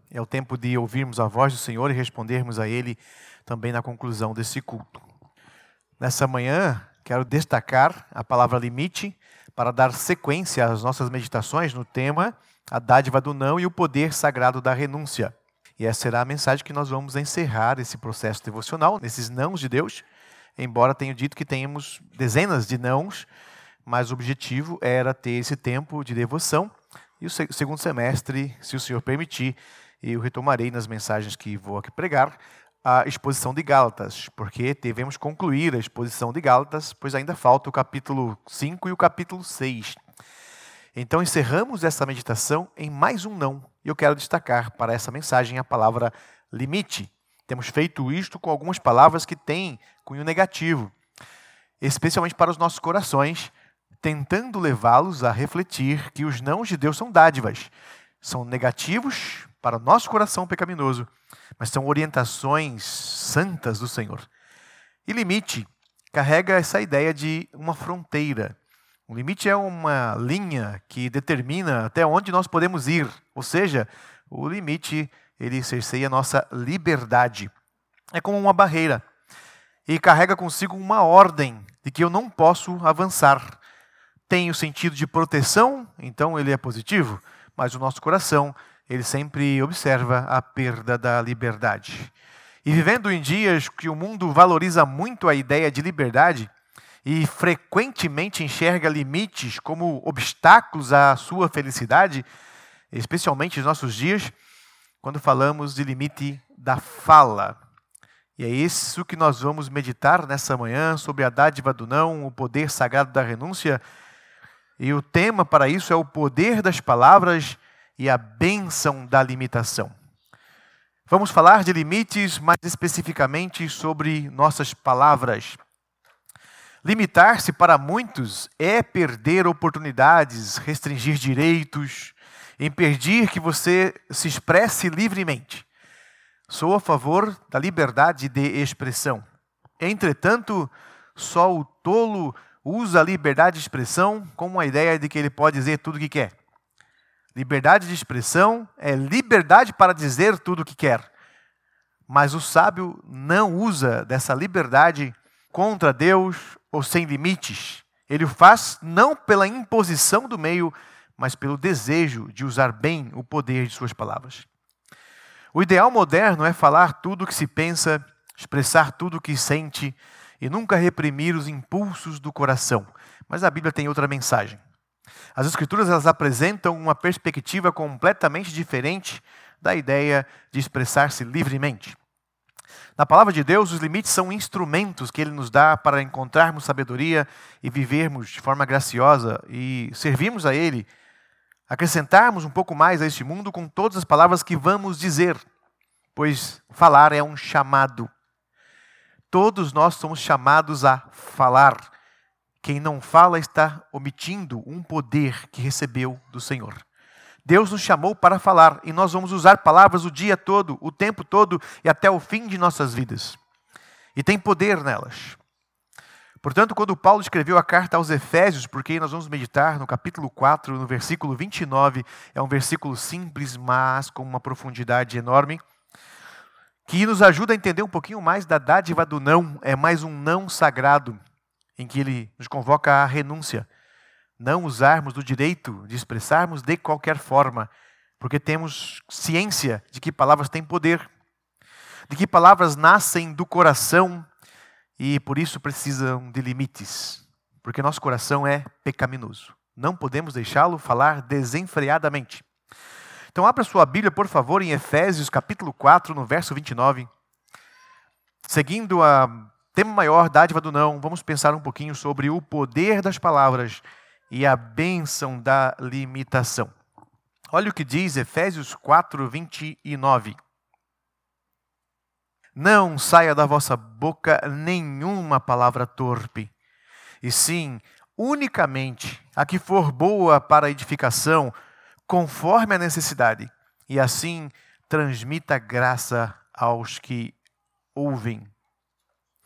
É o tempo de ouvirmos a voz do Senhor e respondermos a Ele também na conclusão desse culto. Nessa manhã, quero destacar a palavra limite para dar sequência às nossas meditações no tema a dádiva do não e o poder sagrado da renúncia. E essa será a mensagem que nós vamos encerrar esse processo devocional, nesses nãos de Deus, embora tenha dito que tenhamos dezenas de nãos, mas o objetivo era ter esse tempo de devoção. E o segundo semestre, se o Senhor permitir, eu retomarei nas mensagens que vou aqui pregar a exposição de Gálatas, porque devemos concluir a exposição de Gálatas, pois ainda falta o capítulo 5 e o capítulo 6. Então encerramos essa meditação em mais um não. E eu quero destacar para essa mensagem a palavra limite. Temos feito isto com algumas palavras que têm cunho negativo, especialmente para os nossos corações, tentando levá-los a refletir que os nãos de Deus são dádivas. São negativos para o nosso coração pecaminoso, mas são orientações santas do Senhor. E limite carrega essa ideia de uma fronteira. O limite é uma linha que determina até onde nós podemos ir. Ou seja, o limite, ele cerceia a nossa liberdade. É como uma barreira. E carrega consigo uma ordem de que eu não posso avançar. Tem o sentido de proteção, então ele é positivo, mas o nosso coração, ele sempre observa a perda da liberdade. E vivendo em dias que o mundo valoriza muito a ideia de liberdade e frequentemente enxerga limites como obstáculos à sua felicidade, especialmente nos nossos dias, quando falamos de limite da fala. E é isso que nós vamos meditar nessa manhã, sobre a dádiva do não, o poder sagrado da renúncia. E o tema para isso é o poder das palavras e a bênção da limitação. Vamos falar de limites, mais especificamente sobre nossas palavras. Limitar-se para muitos é perder oportunidades, restringir direitos, impedir que você se expresse livremente. Sou a favor da liberdade de expressão. Entretanto, só o tolo usa a liberdade de expressão como a ideia de que ele pode dizer tudo o que quer. Liberdade de expressão é liberdade para dizer tudo o que quer. Mas o sábio não usa dessa liberdade contra Deus ou sem limites. Ele o faz não pela imposição do meio, mas pelo desejo de usar bem o poder de suas palavras. O ideal moderno é falar tudo o que se pensa, expressar tudo o que sente e nunca reprimir os impulsos do coração. Mas a Bíblia tem outra mensagem. As Escrituras elas apresentam uma perspectiva completamente diferente da ideia de expressar-se livremente. Na palavra de Deus, os limites são instrumentos que Ele nos dá para encontrarmos sabedoria e vivermos de forma graciosa e servirmos a Ele, acrescentarmos um pouco mais a este mundo com todas as palavras que vamos dizer, pois falar é um chamado. Todos nós somos chamados a falar. Quem não fala está omitindo um poder que recebeu do Senhor. Deus nos chamou para falar e nós vamos usar palavras o dia todo, o tempo todo e até o fim de nossas vidas. E tem poder nelas. Portanto, quando Paulo escreveu a carta aos Efésios, porque nós vamos meditar no capítulo 4, no versículo 29, é um versículo simples, mas com uma profundidade enorme, que nos ajuda a entender um pouquinho mais da dádiva do não. É mais um não sagrado, em que ele nos convoca à renúncia. Não usarmos do direito de expressarmos de qualquer forma, porque temos ciência de que palavras têm poder, de que palavras nascem do coração e por isso precisam de limites, porque nosso coração é pecaminoso. Não podemos deixá-lo falar desenfreadamente. Então abra sua Bíblia, por favor, em Efésios capítulo 4, no verso 29. Seguindo a tema maior, dádiva do não, vamos pensar um pouquinho sobre o poder das palavras e a bênção da limitação. Olha o que diz Efésios 4, 29. Não saia da vossa boca nenhuma palavra torpe, e sim, unicamente a que for boa para a edificação, conforme a necessidade, e assim transmita graça aos que ouvem.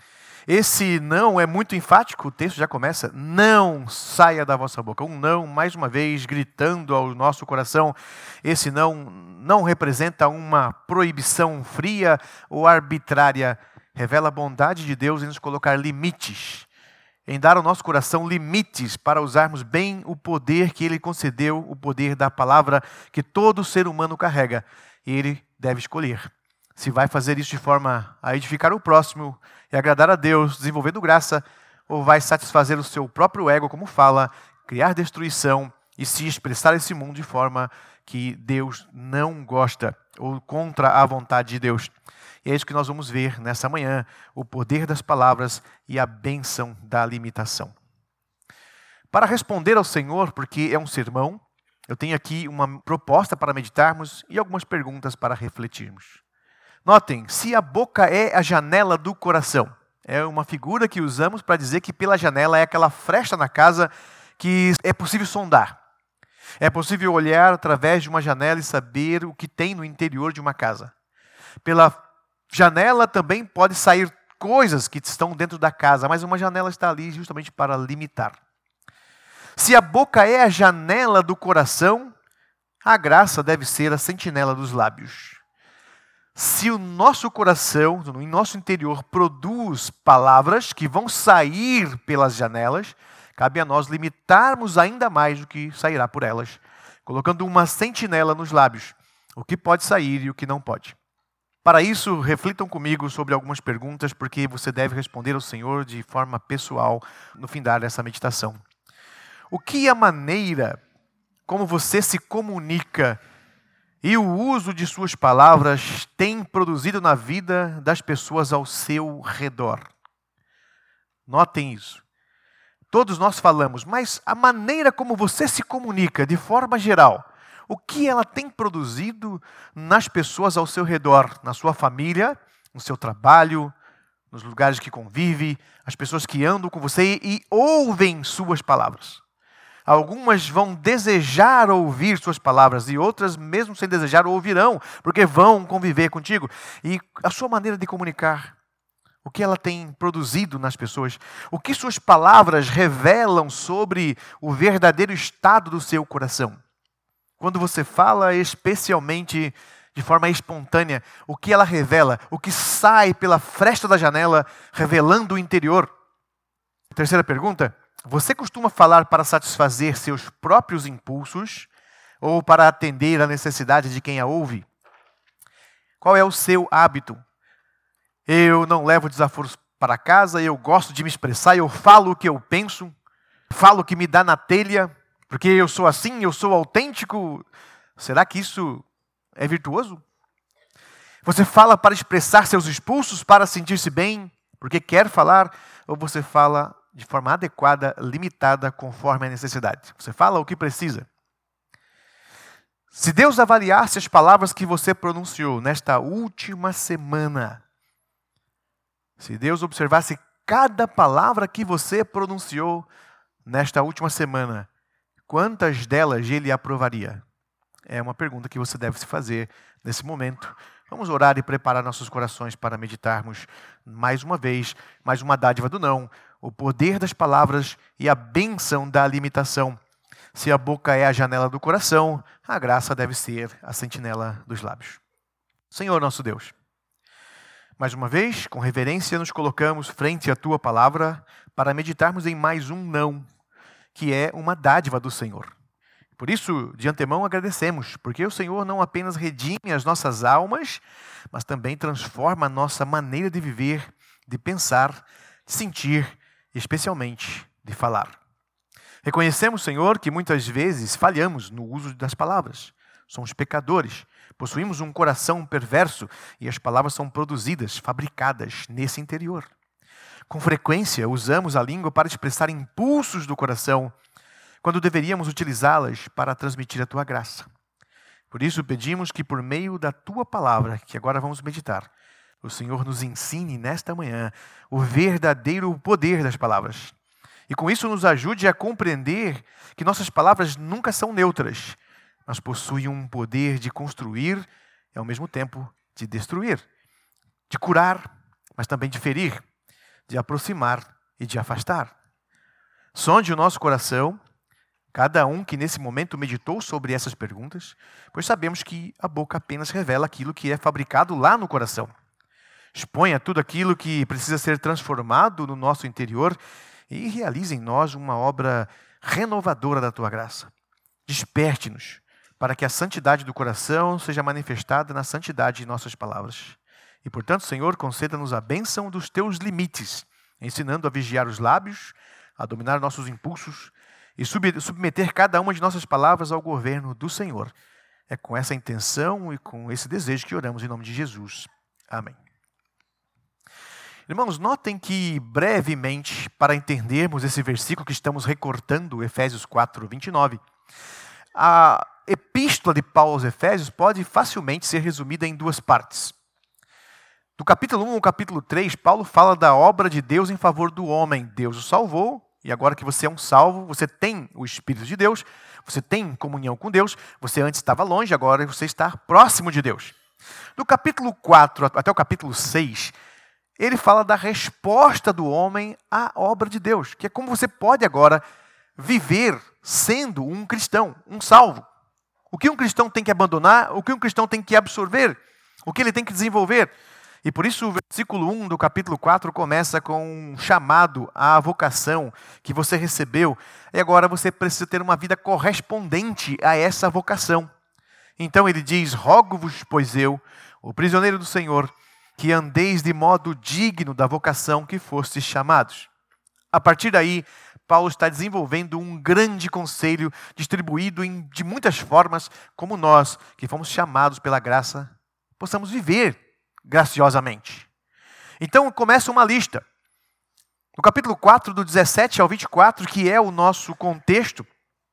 Esse não é muito enfático, o texto já começa, não saia da vossa boca. Um não, mais uma vez, gritando ao nosso coração. Esse não representa uma proibição fria ou arbitrária. Revela a bondade de Deus em nos colocar limites, em dar ao nosso coração limites para usarmos bem o poder que Ele concedeu, o poder da palavra que todo ser humano carrega. E Ele deve escolher se vai fazer isso de forma a edificar o próximo e agradar a Deus, desenvolvendo graça, ou vai satisfazer o seu próprio ego, como fala, criar destruição e se expressar esse mundo de forma que Deus não gosta, ou contra a vontade de Deus. E é isso que nós vamos ver nessa manhã, o poder das palavras e a bênção da limitação. Para responder ao Senhor, porque é um sermão, eu tenho aqui uma proposta para meditarmos e algumas perguntas para refletirmos. Notem, se a boca é a janela do coração, é uma figura que usamos para dizer que pela janela é aquela fresta na casa que é possível sondar. É possível olhar através de uma janela e saber o que tem no interior de uma casa. Pela janela também pode sair coisas que estão dentro da casa, mas uma janela está ali justamente para limitar. Se a boca é a janela do coração, a graça deve ser a sentinela dos lábios. Se o nosso coração, em nosso interior, produz palavras que vão sair pelas janelas, cabe a nós limitarmos ainda mais o que sairá por elas, colocando uma sentinela nos lábios, o que pode sair e o que não pode. Para isso, reflitam comigo sobre algumas perguntas, porque você deve responder ao Senhor de forma pessoal no findar dessa meditação. O que é a maneira como você se comunica e o uso de suas palavras tem produzido na vida das pessoas ao seu redor? Notem isso. Todos nós falamos, mas a maneira como você se comunica, de forma geral, o que ela tem produzido nas pessoas ao seu redor, na sua família, no seu trabalho, nos lugares que convive, as pessoas que andam com você e ouvem suas palavras. Algumas vão desejar ouvir suas palavras e outras, mesmo sem desejar, ouvirão, porque vão conviver contigo. E a sua maneira de comunicar, o que ela tem produzido nas pessoas, o que suas palavras revelam sobre o verdadeiro estado do seu coração. Quando você fala especialmente de forma espontânea, o que ela revela, o que sai pela fresta da janela, revelando o interior. Terceira pergunta. Você costuma falar para satisfazer seus próprios impulsos ou para atender à necessidade de quem a ouve? Qual é o seu hábito? Eu não levo desaforos para casa, eu gosto de me expressar, eu falo o que eu penso, falo o que me dá na telha, porque eu sou assim, eu sou autêntico. Será que isso é virtuoso? Você fala para expressar seus impulsos, para sentir-se bem, porque quer falar, ou você fala de forma adequada, limitada, conforme a necessidade? Você fala o que precisa. Se Deus avaliasse as palavras que você pronunciou nesta última semana, se Deus observasse cada palavra que você pronunciou nesta última semana, quantas delas Ele aprovaria? É uma pergunta que você deve se fazer nesse momento. Vamos orar e preparar nossos corações para meditarmos mais uma vez, mais uma dádiva do não, o poder das palavras e a bênção da limitação. Se a boca é a janela do coração, a graça deve ser a sentinela dos lábios. Senhor nosso Deus, mais uma vez, com reverência, nos colocamos frente à Tua palavra para meditarmos em mais um não, que é uma dádiva do Senhor. Por isso, de antemão, agradecemos, porque o Senhor não apenas redime as nossas almas, mas também transforma a nossa maneira de viver, de pensar, de sentir e, especialmente, de falar. Reconhecemos, Senhor, que muitas vezes falhamos no uso das palavras. Somos pecadores, possuímos um coração perverso e as palavras são produzidas, fabricadas nesse interior. Com frequência, usamos a língua para expressar impulsos do coração, quando deveríamos utilizá-las para transmitir a Tua graça. Por isso, pedimos que por meio da Tua palavra, que agora vamos meditar, o Senhor nos ensine nesta manhã o verdadeiro poder das palavras. E com isso nos ajude a compreender que nossas palavras nunca são neutras, mas possuem um poder de construir e ao mesmo tempo de destruir, de curar, mas também de ferir, de aproximar e de afastar. Sonde o nosso coração, cada um que nesse momento meditou sobre essas perguntas, pois sabemos que a boca apenas revela aquilo que é fabricado lá no coração. Exponha tudo aquilo que precisa ser transformado no nosso interior e realize em nós uma obra renovadora da tua graça. Desperte-nos para que a santidade do coração seja manifestada na santidade de nossas palavras. E, portanto, Senhor, conceda-nos a bênção dos teus limites, ensinando a vigiar os lábios, a dominar nossos impulsos e submeter cada uma de nossas palavras ao governo do Senhor. É com essa intenção e com esse desejo que oramos em nome de Jesus. Amém. Irmãos, notem que brevemente, para entendermos esse versículo que estamos recortando, Efésios 4, 29, a epístola de Paulo aos Efésios pode facilmente ser resumida em duas partes. Do capítulo 1 ao capítulo 3, Paulo fala da obra de Deus em favor do homem. Deus o salvou, e agora que você é um salvo, você tem o Espírito de Deus, você tem comunhão com Deus, você antes estava longe, agora você está próximo de Deus. Do capítulo 4 até o capítulo 6, ele fala da resposta do homem à obra de Deus, que é como você pode agora viver sendo um cristão, um salvo. O que um cristão tem que abandonar, o que um cristão tem que absorver, o que ele tem que desenvolver. E por isso o versículo 1 do capítulo 4 começa com um chamado à vocação que você recebeu. E agora você precisa ter uma vida correspondente a essa vocação. Então ele diz: rogo-vos, pois eu, o prisioneiro do Senhor, que andeis de modo digno da vocação que fostes chamados. A partir daí, Paulo está desenvolvendo um grande conselho distribuído de muitas formas, como nós, que fomos chamados pela graça, possamos viver graciosamente. Então começa uma lista. No capítulo 4, do 17 ao 24, que é o nosso contexto,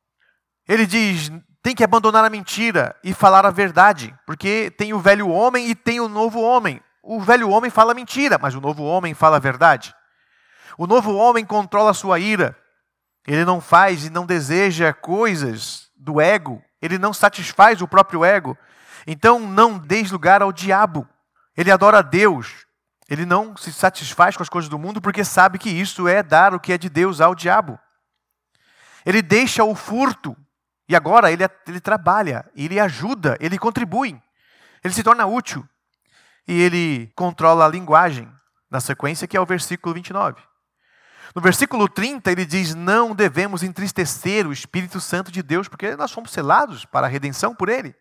ele diz: tem que abandonar a mentira e falar a verdade, porque tem o velho homem e tem o novo homem. O velho homem fala mentira, mas o novo homem fala a verdade. O novo homem controla a sua ira. Ele não faz e não deseja coisas do ego. Ele não satisfaz o próprio ego. Então não deis lugar ao diabo. Ele adora a Deus. Ele não se satisfaz com as coisas do mundo porque sabe que isso é dar o que é de Deus ao diabo. Ele deixa o furto e agora ele trabalha, ele ajuda, ele contribui. Ele se torna útil. E ele controla a linguagem, na sequência que é o versículo 29. No versículo 30 ele diz: não devemos entristecer o Espírito Santo de Deus, porque nós fomos selados para a redenção por ele.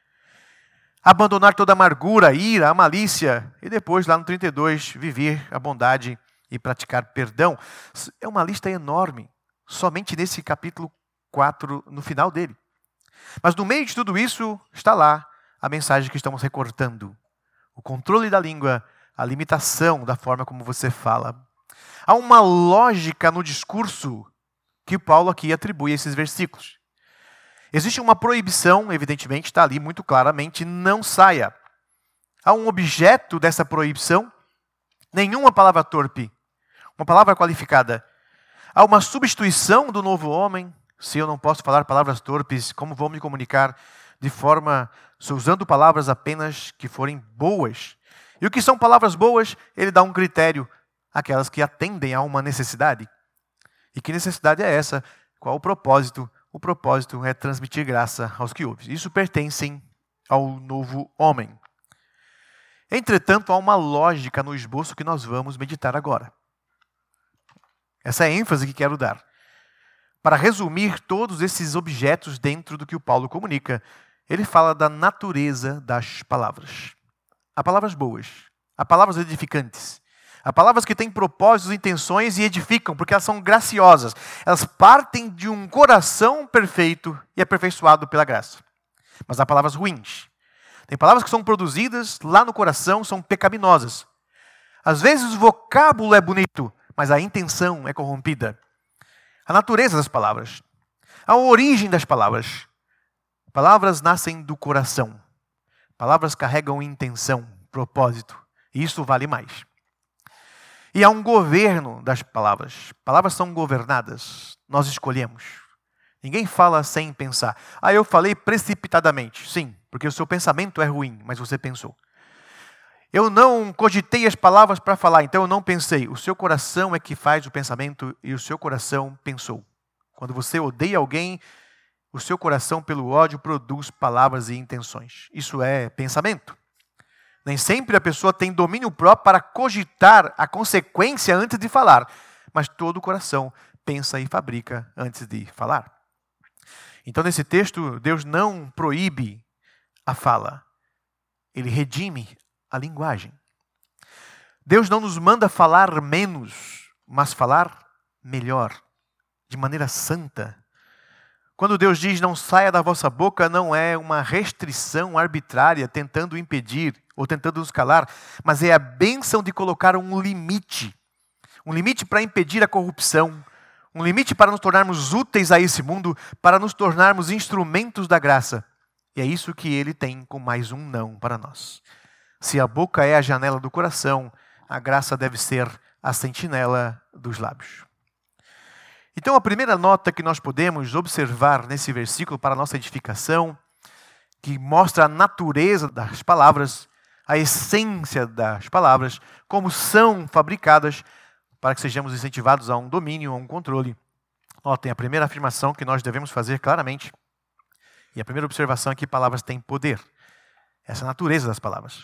Abandonar toda a amargura, a ira, a malícia, e depois lá no 32, viver a bondade e praticar perdão. É uma lista enorme, somente nesse capítulo 4, no final dele. Mas no meio de tudo isso está lá a mensagem que estamos recortando. O controle da língua, a limitação da forma como você fala. Há uma lógica no discurso que Paulo aqui atribui a esses versículos. Existe uma proibição, evidentemente, está ali muito claramente: não saia. Há um objeto dessa proibição, nenhuma palavra torpe, uma palavra qualificada. Há uma substituição do novo homem. Se eu não posso falar palavras torpes, como vou me comunicar de forma, usando palavras apenas que forem boas? E o que são palavras boas? Ele dá um critério, aquelas que atendem a uma necessidade. E que necessidade é essa? Qual o propósito? O propósito é transmitir graça aos que ouvem. Isso pertence ao novo homem. Entretanto, há uma lógica no esboço que nós vamos meditar agora. Essa é a ênfase que quero dar. Para resumir todos esses objetos dentro do que o Paulo comunica, ele fala da natureza das palavras. Há palavras boas, há palavras edificantes, há palavras que têm propósitos, intenções e edificam, porque elas são graciosas. Elas partem de um coração perfeito e aperfeiçoado pela graça. Mas há palavras ruins. Tem palavras que são produzidas lá no coração, são pecaminosas. Às vezes o vocábulo é bonito, mas a intenção é corrompida. A natureza das palavras, a origem das palavras. Palavras nascem do coração. Palavras carregam intenção, propósito. E isso vale mais. E há um governo das palavras. Palavras são governadas. Nós escolhemos. Ninguém fala sem pensar. Eu falei precipitadamente. Sim, porque o seu pensamento é ruim, mas você pensou. Eu não cogitei as palavras para falar, então eu não pensei. O seu coração é que faz o pensamento e o seu coração pensou. Quando você odeia alguém, o seu coração, pelo ódio, produz palavras e intenções. Isso é pensamento. Nem sempre a pessoa tem domínio próprio para cogitar a consequência antes de falar. Mas todo o coração pensa e fabrica antes de falar. Então, nesse texto, Deus não proíbe a fala. Ele redime a linguagem. Deus não nos manda falar menos, mas falar melhor, de maneira santa. Quando Deus diz não saia da vossa boca, não é uma restrição arbitrária tentando impedir ou tentando nos calar, mas é a bênção de colocar um limite para impedir a corrupção, um limite para nos tornarmos úteis a esse mundo, para nos tornarmos instrumentos da graça. E é isso que Ele tem com mais um não para nós. Se a boca é a janela do coração, a graça deve ser a sentinela dos lábios. Então, a primeira nota que nós podemos observar nesse versículo para a nossa edificação, que mostra a natureza das palavras, a essência das palavras, como são fabricadas, para que sejamos incentivados a um domínio, a um controle. Notem, a primeira afirmação que nós devemos fazer claramente, e a primeira observação é que palavras têm poder. Essa é a natureza das palavras.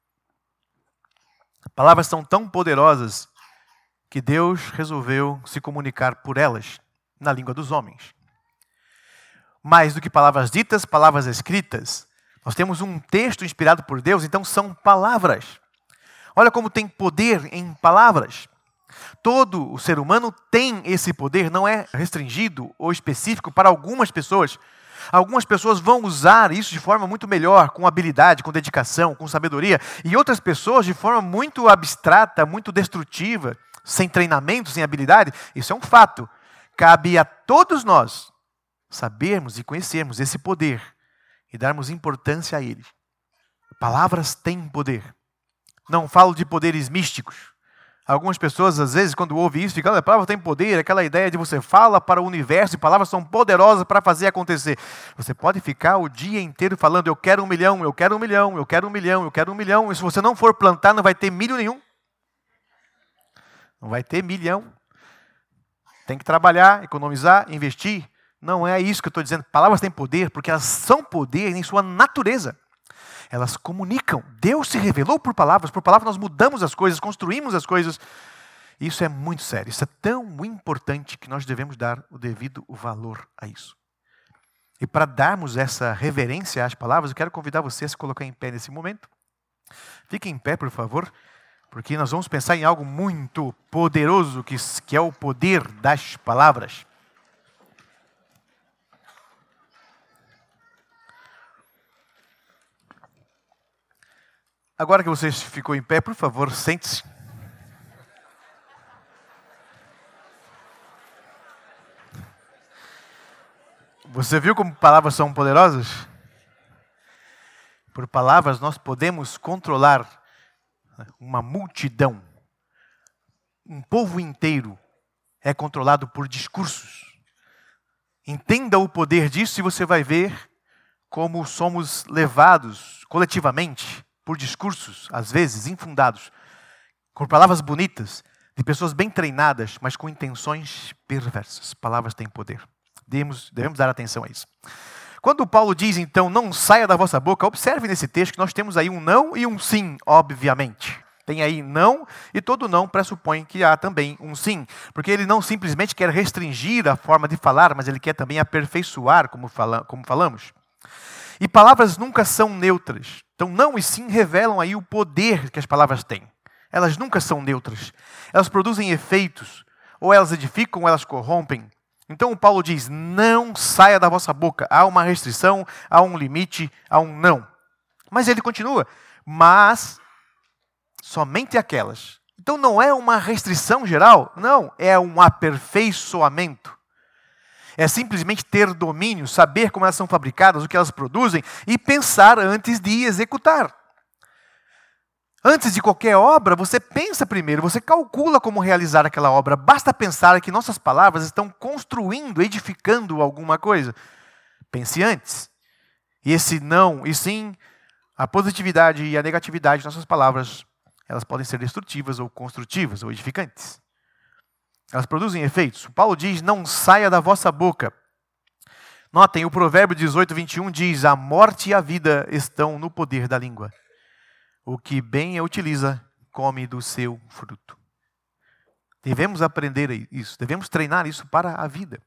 Palavras são tão poderosas que Deus resolveu se comunicar por elas, na língua dos homens. Mais do que palavras ditas, palavras escritas. Nós temos um texto inspirado por Deus, então são palavras. Olha como tem poder em palavras. Todo o ser humano tem esse poder, não é restringido ou específico para algumas pessoas. Algumas pessoas vão usar isso de forma muito melhor, com habilidade, com dedicação, com sabedoria. E outras pessoas de forma muito abstrata, muito destrutiva, sem treinamento, sem habilidade. Isso é um fato. Cabe a todos nós sabermos e conhecermos esse poder e darmos importância a ele. Palavras têm poder. Não falo de poderes místicos. Algumas pessoas, às vezes, quando ouvem isso, ficam, a palavra tem poder, aquela ideia de você fala para o universo e palavras são poderosas para fazer acontecer. Você pode ficar o dia inteiro falando, eu quero 1 milhão, eu quero 1 milhão, eu quero 1 milhão, eu quero 1 milhão. E se você não for plantar, não vai ter milho nenhum. Não vai ter milhão. Tem que trabalhar, economizar, investir. Não é isso que eu estou dizendo. Palavras têm poder porque elas são poder em sua natureza. Elas comunicam. Deus se revelou por palavras. Por palavras nós mudamos as coisas, construímos as coisas. Isso é muito sério. Isso é tão importante que nós devemos dar o devido valor a isso. E para darmos essa reverência às palavras, eu quero convidar você a se colocar em pé nesse momento. Fique em pé, por favor, porque nós vamos pensar em algo muito poderoso, que é o poder das palavras. Agora que você ficou em pé, por favor, sente-se. Você viu como palavras são poderosas? Por palavras nós podemos controlar uma multidão. Um povo inteiro é controlado por discursos. Entenda o poder disso e você vai ver como somos levados coletivamente por discursos, às vezes infundados, com palavras bonitas, de pessoas bem treinadas, mas com intenções perversas. Palavras têm poder. Devemos dar atenção a isso. Quando Paulo diz, então, não saia da vossa boca, observe nesse texto que nós temos aí um não e um sim, obviamente. Tem aí não, e todo não pressupõe que há também um sim. Porque ele não simplesmente quer restringir a forma de falar, mas ele quer também aperfeiçoar, como falamos. E palavras nunca são neutras. Então, não e sim revelam aí o poder que as palavras têm. Elas nunca são neutras. Elas produzem efeitos. Ou elas edificam, ou elas corrompem. Então, o Paulo diz, não saia da vossa boca. Há uma restrição, há um limite, há um não. Mas ele continua. Mas somente aquelas. Então, não é uma restrição geral. Não, é um aperfeiçoamento. É simplesmente ter domínio, saber como elas são fabricadas, o que elas produzem e pensar antes de executar. Antes de qualquer obra, você pensa primeiro, você calcula como realizar aquela obra. Basta pensar que nossas palavras estão construindo, edificando alguma coisa. Pense antes. E esse não e sim, A positividade e a negatividade de nossas palavras, elas podem ser destrutivas ou construtivas ou edificantes. Elas produzem efeitos. Paulo diz, não saia da vossa boca. Notem, o provérbio 18, 21 diz, a morte e a vida estão no poder da língua. O que bem a utiliza, come do seu fruto. Devemos aprender isso, devemos treinar isso para a vida.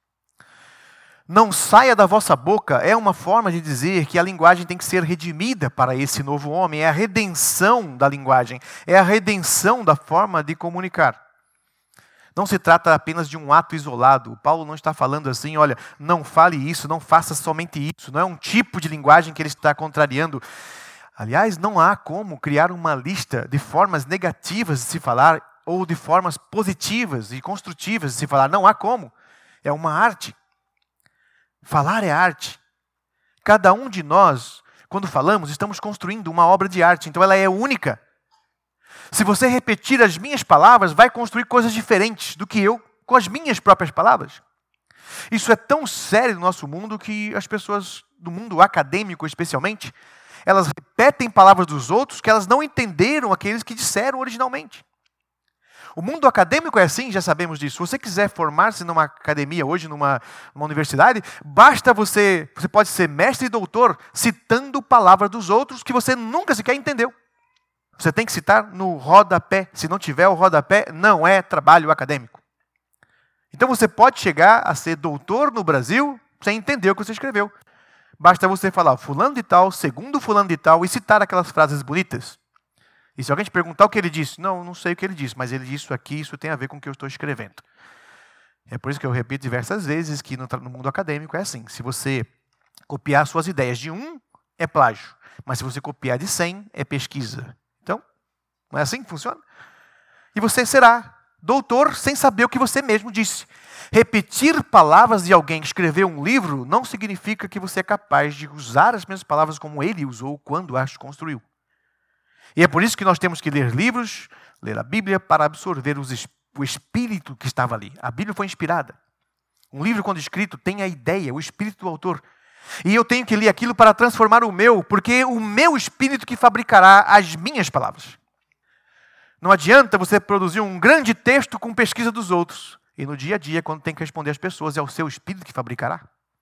Não saia da vossa boca é uma forma de dizer que a linguagem tem que ser redimida para esse novo homem. É a redenção da linguagem, é a redenção da forma de comunicar. Não se trata apenas de um ato isolado. Paulo não está falando assim, olha, não fale isso, não faça somente isso. Não é um tipo de linguagem que ele está contrariando. Aliás, não há como criar uma lista de formas negativas de se falar ou de formas positivas e construtivas de se falar. Não há como. É uma arte. Falar é arte. Cada um de nós, quando falamos, estamos construindo uma obra de arte. Então ela é única. Se você repetir as minhas palavras, vai construir coisas diferentes do que eu com as minhas próprias palavras. Isso é tão sério no nosso mundo que as pessoas do mundo acadêmico, especialmente, elas repetem palavras dos outros que elas não entenderam aqueles que disseram originalmente. O mundo acadêmico é assim, já sabemos disso. Se você quiser formar-se numa academia hoje, numa universidade, basta você pode ser mestre e doutor citando palavras dos outros que você nunca sequer entendeu. Você tem que citar no rodapé. Se não tiver o rodapé, não é trabalho acadêmico. Então você pode chegar a ser doutor no Brasil sem entender o que você escreveu. Basta você falar fulano de tal, segundo fulano de tal, e citar aquelas frases bonitas. E se alguém te perguntar o que ele disse, não sei o que ele disse, mas ele disse isso aqui, isso tem a ver com o que eu estou escrevendo. É por isso que eu repito diversas vezes que no mundo acadêmico é assim. Se você copiar suas ideias de um, é plágio. Mas se você copiar de 100, é pesquisa. Então, não é assim que funciona? E você será doutor sem saber o que você mesmo disse. Repetir palavras de alguém que escreveu um livro não significa que você é capaz de usar as mesmas palavras como ele usou quando as construiu. E é por isso que nós temos que ler livros, ler a Bíblia, para absorver o espírito que estava ali. A Bíblia foi inspirada. Um livro, quando escrito, tem a ideia, o espírito do autor. E eu tenho que ler aquilo para transformar o meu, porque o meu espírito que fabricará as minhas palavras. Não adianta você produzir um grande texto com pesquisa dos outros. E no dia a dia, quando tem que responder às pessoas, é o seu espírito que fabricará.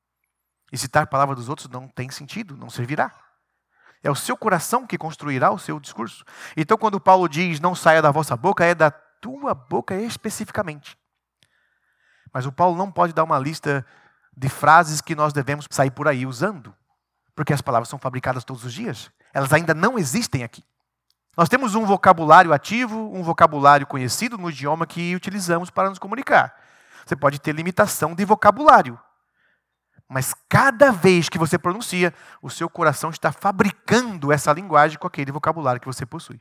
E citar palavras dos outros não tem sentido, não servirá. É o seu coração que construirá o seu discurso. Então, quando Paulo diz, não saia da vossa boca, é da tua boca especificamente. Mas o Paulo não pode dar uma lista de frases que nós devemos sair por aí usando. Porque as palavras são fabricadas todos os dias. Elas ainda não existem aqui. Nós temos um vocabulário ativo, um vocabulário conhecido no idioma que utilizamos para nos comunicar. Você pode ter limitação de vocabulário. Mas cada vez que você pronuncia, o seu coração está fabricando essa linguagem com aquele vocabulário que você possui.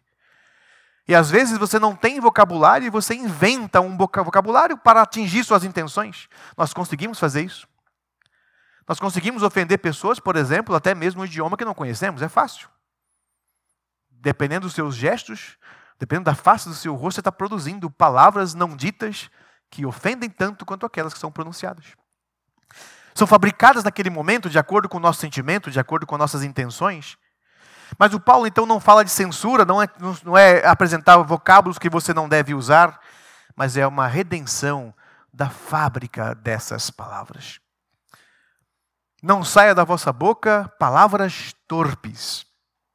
E às vezes você não tem vocabulário e você inventa um vocabulário para atingir suas intenções. Nós conseguimos fazer isso. Nós conseguimos ofender pessoas, por exemplo, até mesmo um idioma que não conhecemos. É fácil. Dependendo dos seus gestos, dependendo da face do seu rosto, você está produzindo palavras não ditas que ofendem tanto quanto aquelas que são pronunciadas. São fabricadas naquele momento, de acordo com o nosso sentimento, de acordo com nossas intenções. Mas o Paulo, então, não fala de censura, não é apresentar vocábulos que você não deve usar, mas é uma redenção da fábrica dessas palavras. Não saia da vossa boca palavras torpes.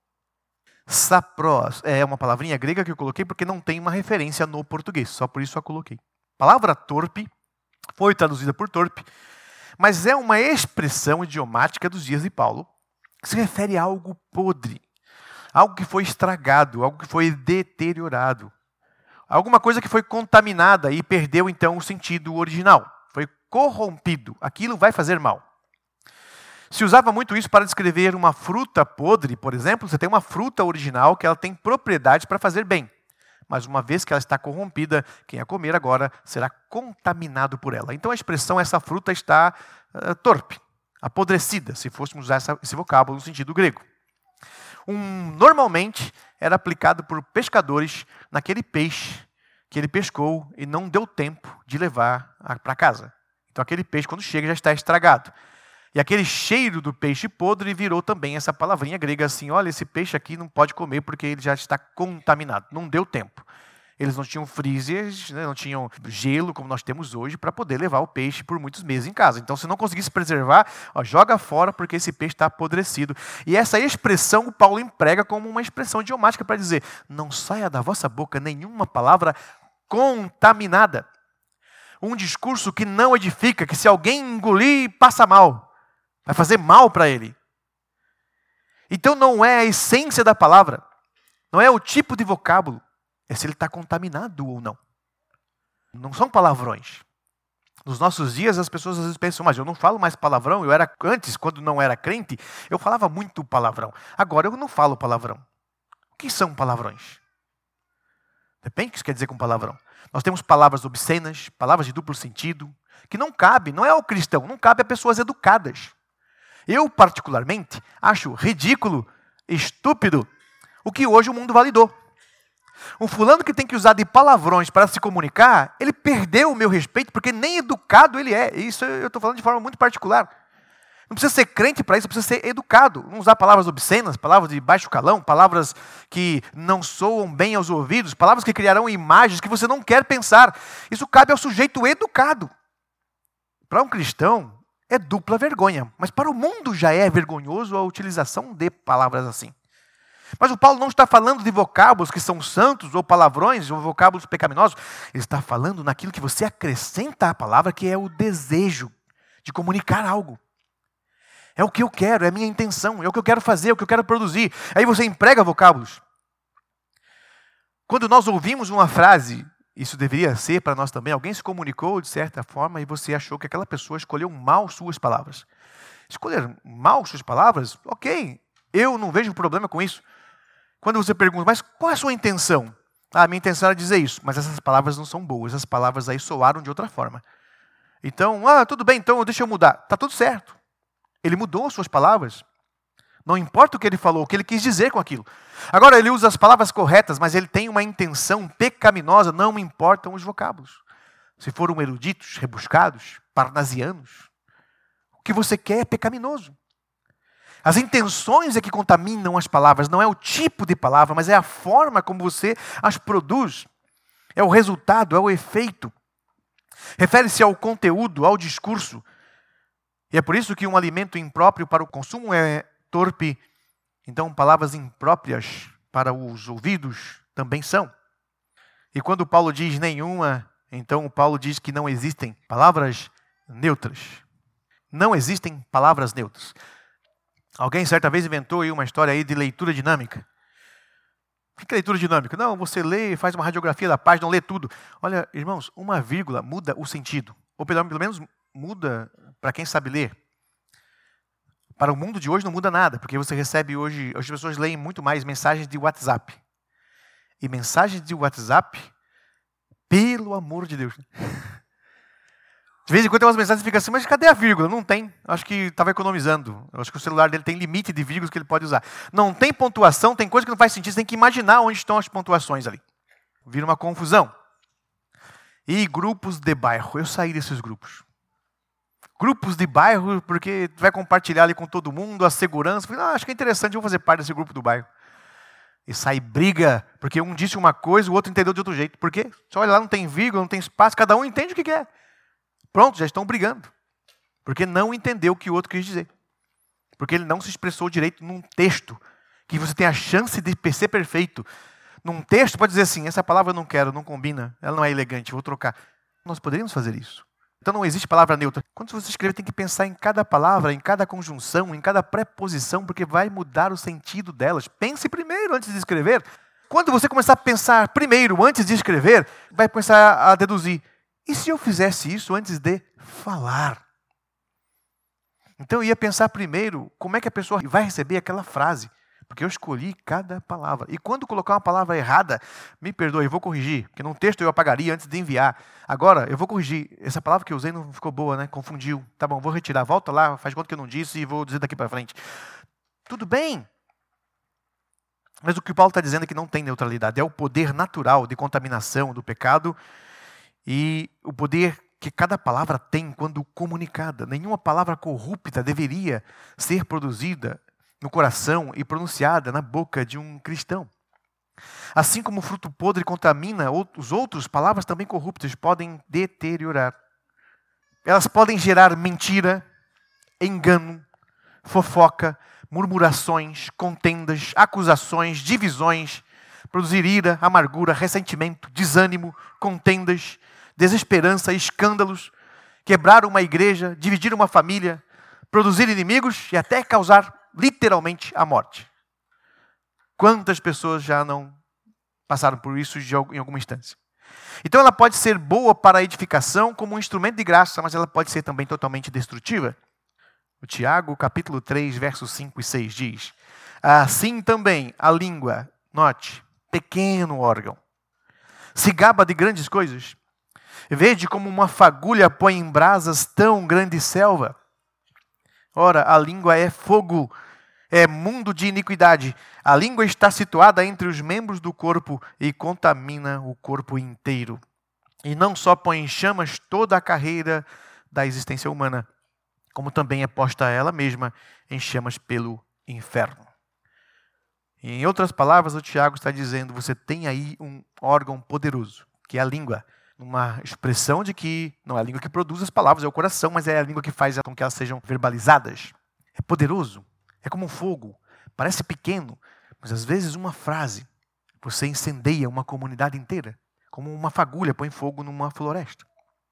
Sapros é uma palavrinha grega que eu coloquei porque não tem uma referência no português, só por isso eu a coloquei. Palavra torpe foi traduzida por torpe, mas é uma expressão idiomática dos dias de Paulo, que se refere a algo podre, algo que foi estragado, algo que foi deteriorado, alguma coisa que foi contaminada e perdeu então o sentido original, foi corrompido, aquilo vai fazer mal. Se usava muito isso para descrever uma fruta podre, por exemplo, você tem uma fruta original que ela tem propriedades para fazer bem. Mas uma vez que ela está corrompida, quem a comer agora será contaminado por ela. Então a expressão, essa fruta está torpe, apodrecida, se fôssemos usar esse vocábulo no sentido grego. Normalmente era aplicado por pescadores naquele peixe que ele pescou e não deu tempo de levar para casa. Então aquele peixe, quando chega, já está estragado. E aquele cheiro do peixe podre virou também essa palavrinha grega assim, olha, esse peixe aqui não pode comer porque ele já está contaminado. Não deu tempo. Eles não tinham freezers, né, não tinham gelo como nós temos hoje para poder levar o peixe por muitos meses em casa. Então, se não conseguisse preservar, joga fora porque esse peixe está apodrecido. E essa expressão o Paulo emprega como uma expressão idiomática para dizer, não saia da vossa boca nenhuma palavra contaminada. Um discurso que não edifica, que se alguém engolir, passa mal. Vai fazer mal para ele. Então não é a essência da palavra. Não é o tipo de vocábulo. É se ele está contaminado ou não. Não são palavrões. Nos nossos dias as pessoas às vezes pensam, mas eu não falo mais palavrão. Eu era antes, quando não era crente, eu falava muito palavrão. Agora eu não falo palavrão. O que são palavrões? Depende do que isso quer dizer com palavrão. Nós temos palavras obscenas, palavras de duplo sentido, que não cabe, não é ao cristão, não cabe a pessoas educadas. Eu, particularmente, acho ridículo, estúpido, o que hoje o mundo validou. Um fulano que tem que usar de palavrões para se comunicar, ele perdeu o meu respeito, porque nem educado ele é. Isso eu estou falando de forma muito particular. Não precisa ser crente para isso, precisa ser educado. Não usar palavras obscenas, palavras de baixo calão, palavras que não soam bem aos ouvidos, palavras que criarão imagens que você não quer pensar. Isso cabe ao sujeito educado. Para um cristão, é dupla vergonha. Mas para o mundo já é vergonhoso a utilização de palavras assim. Mas o Paulo não está falando de vocábulos que são santos, ou palavrões, ou vocábulos pecaminosos. Ele está falando naquilo que você acrescenta à palavra, que é o desejo de comunicar algo. É o que eu quero, é a minha intenção, é o que eu quero fazer, é o que eu quero produzir. Aí você emprega vocábulos. Quando nós ouvimos uma frase, isso deveria ser para nós também, alguém se comunicou de certa forma e você achou que aquela pessoa escolheu mal suas palavras. Escolher mal suas palavras, ok, eu não vejo problema com isso. Quando você pergunta, mas qual é a sua intenção? A minha intenção era dizer isso, mas essas palavras não são boas, essas palavras aí soaram de outra forma. Então, tudo bem, então deixa eu mudar. Está tudo certo. Ele mudou as suas palavras. Não importa o que ele falou, o que ele quis dizer com aquilo. Agora, ele usa as palavras corretas, mas ele tem uma intenção pecaminosa, não importam os vocábulos. Se foram eruditos, rebuscados, parnasianos, o que você quer é pecaminoso. As intenções é que contaminam as palavras, não é o tipo de palavra, mas é a forma como você as produz. É o resultado, é o efeito. Refere-se ao conteúdo, ao discurso. E é por isso que um alimento impróprio para o consumo é torpe. Então, palavras impróprias para os ouvidos também são. E quando Paulo diz nenhuma, então Paulo diz que não existem palavras neutras. Não existem palavras neutras. Alguém certa vez inventou aí uma história aí de leitura dinâmica. O que é leitura dinâmica? Não, você lê, faz uma radiografia da página, não lê tudo. Olha, irmãos, uma vírgula muda o sentido. Ou pelo menos muda para quem sabe ler. Para o mundo de hoje não muda nada, porque você recebe hoje, as pessoas leem muito mais mensagens de WhatsApp. E mensagens de WhatsApp, pelo amor de Deus. De vez em quando tem umas mensagens que ficam assim, mas cadê a vírgula? Não tem. Acho que estava economizando. Acho que o celular dele tem limite de vírgulas que ele pode usar. Não tem pontuação, tem coisa que não faz sentido. Você tem que imaginar onde estão as pontuações ali. Vira uma confusão. E grupos de bairro. Eu saí desses grupos. Grupos de bairro, porque vai compartilhar ali com todo mundo, a segurança. Falei, acho que é interessante, eu vou fazer parte desse grupo do bairro. E sai briga, porque um disse uma coisa, o outro entendeu de outro jeito. Por quê? Você olha lá, não tem vírgula, não tem espaço, cada um entende o que quer. Pronto, já estão brigando. Porque não entendeu o que o outro quis dizer. Porque ele não se expressou direito num texto, que você tem a chance de ser perfeito. Num texto pode dizer assim, essa palavra eu não quero, não combina, ela não é elegante, vou trocar. Nós poderíamos fazer isso. Então não existe palavra neutra. Quando você escreve, tem que pensar em cada palavra, em cada conjunção, em cada preposição, porque vai mudar o sentido delas. Pense primeiro antes de escrever. Quando você começar a pensar primeiro antes de escrever, vai começar a deduzir. E se eu fizesse isso antes de falar? Então eu ia pensar primeiro como é que a pessoa vai receber aquela frase. Porque eu escolhi cada palavra. E quando colocar uma palavra errada, me perdoe, eu vou corrigir. Porque num texto eu apagaria antes de enviar. Agora, eu vou corrigir. Essa palavra que eu usei não ficou boa, né? Confundiu. Tá bom, vou retirar. Volta lá, faz conta que eu não disse e vou dizer daqui para frente. Tudo bem. Mas o que o Paulo está dizendo é que não tem neutralidade. É o poder natural de contaminação do pecado e o poder que cada palavra tem quando comunicada. Nenhuma palavra corrupta deveria ser produzida no coração e pronunciada na boca de um cristão. Assim como o fruto podre contamina os outros, palavras também corruptas podem deteriorar. Elas podem gerar mentira, engano, fofoca, murmurações, contendas, acusações, divisões, produzir ira, amargura, ressentimento, desânimo, contendas, desesperança, escândalos, quebrar uma igreja, dividir uma família, produzir inimigos e até causar literalmente a morte. Quantas pessoas já não passaram por isso em alguma instância? Então ela pode ser boa para a edificação como um instrumento de graça, mas ela pode ser também totalmente destrutiva. O Tiago, capítulo 3, versos 5 e 6 diz: assim também a língua, note, pequeno órgão, se gaba de grandes coisas. Vede como uma fagulha põe em brasas tão grande selva. Ora, a língua é fogo, é mundo de iniquidade. A língua está situada entre os membros do corpo e contamina o corpo inteiro. E não só põe em chamas toda a carreira da existência humana, como também é posta ela mesma em chamas pelo inferno. E em outras palavras, o Tiago está dizendo, você tem aí um órgão poderoso, que é a língua. Uma expressão de que não é a língua que produz as palavras, é o coração, mas é a língua que faz com que elas sejam verbalizadas. É poderoso, é como um fogo, parece pequeno, mas às vezes uma frase, você incendeia uma comunidade inteira, como uma fagulha põe fogo numa floresta.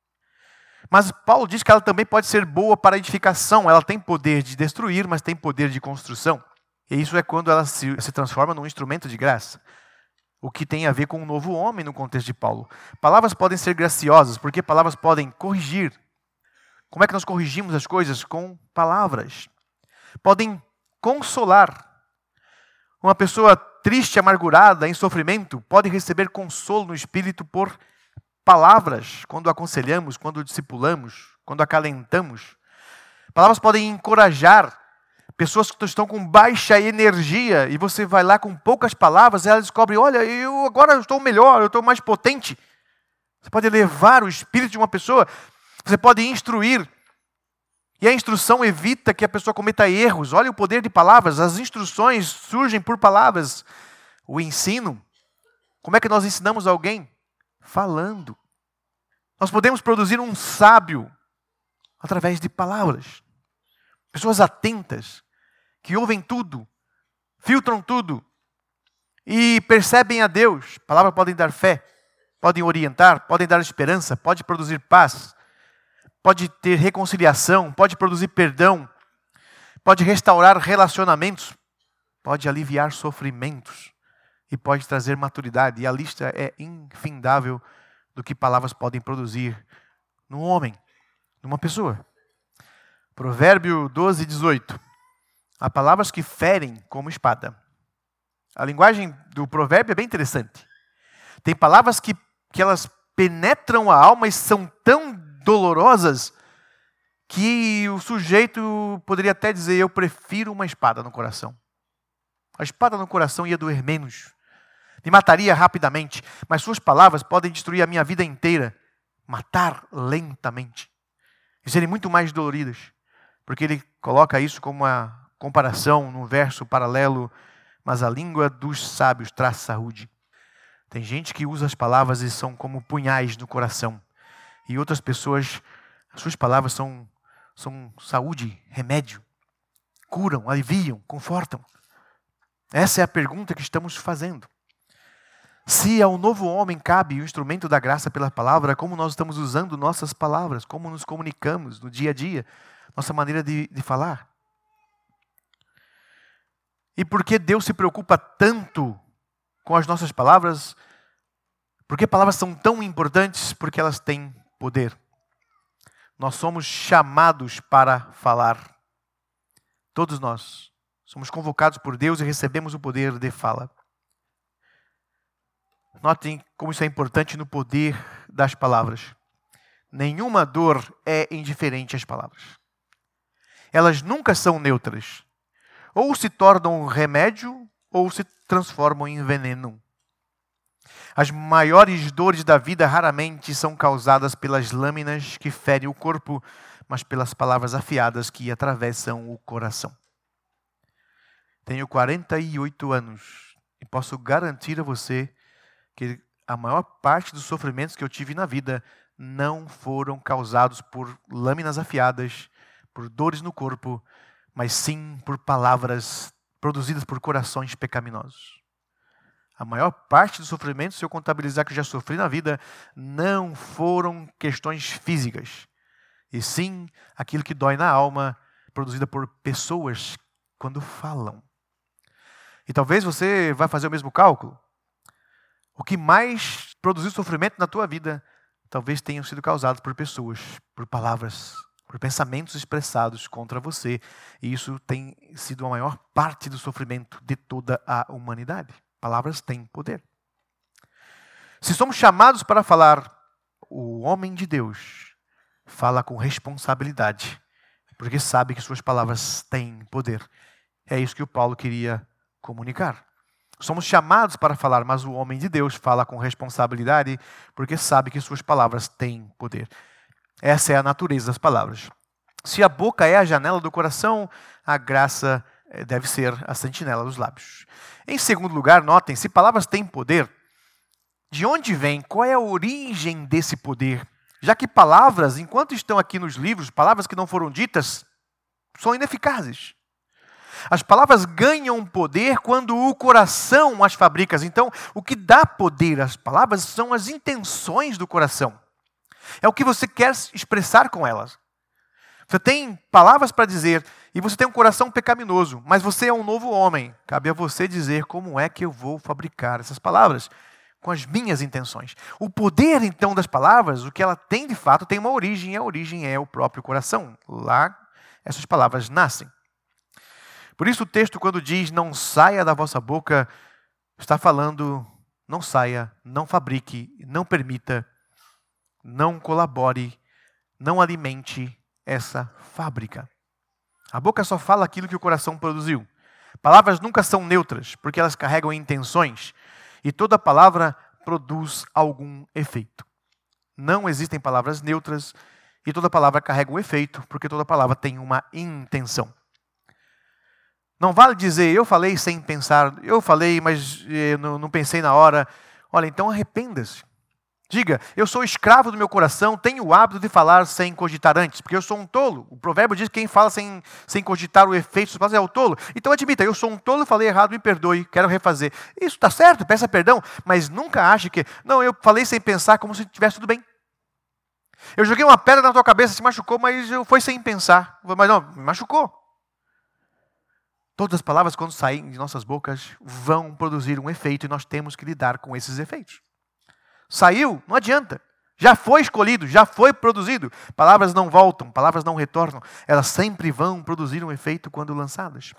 Mas Paulo diz que ela também pode ser boa para a edificação, ela tem poder de destruir, mas tem poder de construção. E isso é quando ela se transforma num instrumento de graça. O que tem a ver com um novo homem no contexto de Paulo. Palavras podem ser graciosas, porque palavras podem corrigir. Como é que nós corrigimos as coisas? Com palavras. Podem consolar. Uma pessoa triste, amargurada, em sofrimento, pode receber consolo no espírito por palavras, quando aconselhamos, quando discipulamos, quando acalentamos. Palavras podem encorajar. Pessoas que estão com baixa energia e você vai lá com poucas palavras e ela descobre, olha, eu agora estou melhor, eu estou mais potente. Você pode elevar o espírito de uma pessoa, você pode instruir. E a instrução evita que a pessoa cometa erros. Olha o poder de palavras, as instruções surgem por palavras. O ensino, como é que nós ensinamos alguém? Falando. Nós podemos produzir um sábio através de palavras. Pessoas atentas, que ouvem tudo, filtram tudo e percebem a Deus. Palavras podem dar fé, podem orientar, podem dar esperança, pode produzir paz, pode ter reconciliação, pode produzir perdão, pode restaurar relacionamentos, pode aliviar sofrimentos e pode trazer maturidade. E a lista é infindável do que palavras podem produzir num homem, numa pessoa. Provérbio 12, 18. Há palavras que ferem como espada. A linguagem do provérbio é bem interessante. Tem palavras que elas penetram a alma e são tão dolorosas que o sujeito poderia até dizer, eu prefiro uma espada no coração. A espada no coração ia doer menos. Me mataria rapidamente, mas suas palavras podem destruir a minha vida inteira. Matar lentamente. E serem muito mais doloridas. Porque ele coloca isso como uma comparação num verso paralelo, mas a língua dos sábios traz saúde. Tem gente que usa as palavras e são como punhais no coração. E outras pessoas, as suas palavras são saúde, remédio. Curam, aliviam, confortam. Essa é a pergunta que estamos fazendo. Se ao novo homem cabe o instrumento da graça pela palavra, como nós estamos usando nossas palavras, como nos comunicamos no dia a dia, nossa maneira de falar. E por que Deus se preocupa tanto com as nossas palavras? Porque palavras são tão importantes? Porque elas têm poder. Nós somos chamados para falar. Todos nós somos convocados por Deus e recebemos o poder de fala. Notem como isso é importante no poder das palavras. Nenhuma dor é indiferente às palavras. Elas nunca são neutras. Ou se tornam remédio, ou se transformam em veneno. As maiores dores da vida raramente são causadas pelas lâminas que ferem o corpo, mas pelas palavras afiadas que atravessam o coração. Tenho 48 anos e posso garantir a você que a maior parte dos sofrimentos que eu tive na vida não foram causados por lâminas afiadas, por dores no corpo, mas sim por palavras produzidas por corações pecaminosos. A maior parte dos sofrimentos, se eu contabilizar que eu já sofri na vida, não foram questões físicas, e sim aquilo que dói na alma, produzida por pessoas quando falam. E talvez você vá fazer o mesmo cálculo. O que mais produziu sofrimento na tua vida, talvez tenham sido causados por pessoas, por palavras, por pensamentos expressados contra você. E isso tem sido a maior parte do sofrimento de toda a humanidade. Palavras têm poder. Se somos chamados para falar, o homem de Deus fala com responsabilidade, porque sabe que suas palavras têm poder. É isso que o Paulo queria comunicar. Somos chamados para falar, mas o homem de Deus fala com responsabilidade, porque sabe que suas palavras têm poder. Essa é a natureza das palavras. Se a boca é a janela do coração, a graça deve ser a sentinela dos lábios. Em segundo lugar, notem, se palavras têm poder, de onde vem? Qual é a origem desse poder? Já que palavras, enquanto estão aqui nos livros, palavras que não foram ditas, são ineficazes. As palavras ganham poder quando o coração as fabrica. Então, o que dá poder às palavras são as intenções do coração. É o que você quer expressar com elas. Você tem palavras para dizer e você tem um coração pecaminoso, mas você é um novo homem. Cabe a você dizer como é que eu vou fabricar essas palavras com as minhas intenções. O poder, então, das palavras, o que ela tem de fato, tem uma origem, e a origem é o próprio coração. Lá, essas palavras nascem. Por isso o texto, quando diz, não saia da vossa boca, está falando, não saia, não fabrique, não permita, não colabore, não alimente essa fábrica. A boca só fala aquilo que o coração produziu. Palavras nunca são neutras, porque elas carregam intenções, e toda palavra produz algum efeito. Não existem palavras neutras, e toda palavra carrega um efeito, porque toda palavra tem uma intenção. Não vale dizer, eu falei sem pensar, eu falei, mas não pensei na hora. Olha, então arrependa-se. Diga, eu sou escravo do meu coração, tenho o hábito de falar sem cogitar antes, porque eu sou um tolo. O provérbio diz que quem fala sem cogitar o efeito das palavras é o tolo. Então admita, eu sou um tolo, falei errado, me perdoe, quero refazer. Isso está certo, peça perdão, mas nunca ache que, não, eu falei sem pensar como se estivesse tudo bem. Eu joguei uma pedra na tua cabeça, se machucou, mas foi sem pensar. Mas não, me machucou. Todas as palavras, quando saem de nossas bocas, vão produzir um efeito e nós temos que lidar com esses efeitos. Saiu, não adianta. Já foi escolhido, já foi produzido. Palavras não voltam, palavras não retornam. Elas sempre vão produzir um efeito quando lançadas.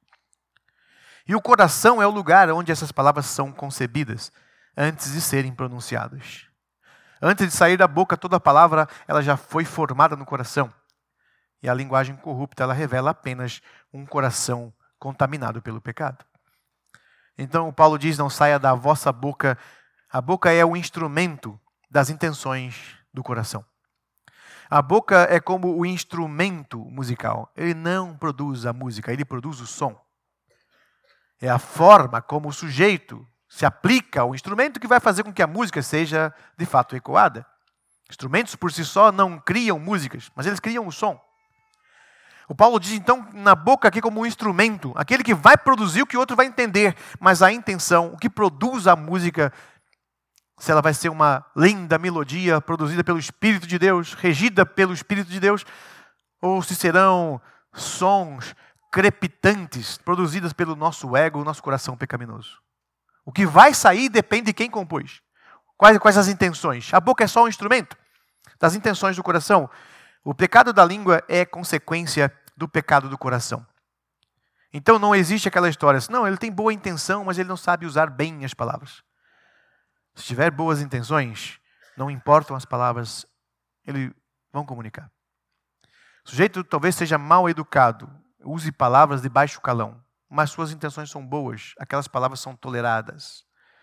E o coração é o lugar onde essas palavras são concebidas, antes de serem pronunciadas. Antes de sair da boca, toda palavra, ela já foi formada no coração. E a linguagem corrupta, ela revela apenas um coração contaminado pelo pecado. Então, o Paulo diz, não saia da vossa boca. A boca é o instrumento das intenções do coração. A boca é como o instrumento musical. Ele não produz a música, ele produz o som. É a forma como o sujeito se aplica ao instrumento que vai fazer com que a música seja, de fato, ecoada. Instrumentos por si só não criam músicas, mas eles criam o som. O Paulo diz, então, na boca aqui como um instrumento, aquele que vai produzir o que o outro vai entender, mas a intenção, o que produz a música, se ela vai ser uma linda melodia produzida pelo Espírito de Deus, regida pelo Espírito de Deus, ou se serão sons crepitantes produzidas pelo nosso ego, nosso coração pecaminoso. O que vai sair depende de quem compôs. Quais as intenções? A boca é só um instrumento das intenções do coração. O pecado da língua é consequência do pecado do coração. Então não existe aquela história assim, não, ele tem boa intenção, mas ele não sabe usar bem as palavras. Se tiver boas intenções, não importam as palavras, eles vão comunicar. O sujeito talvez seja mal educado, use palavras de baixo calão, mas suas intenções são boas, aquelas palavras são toleradas.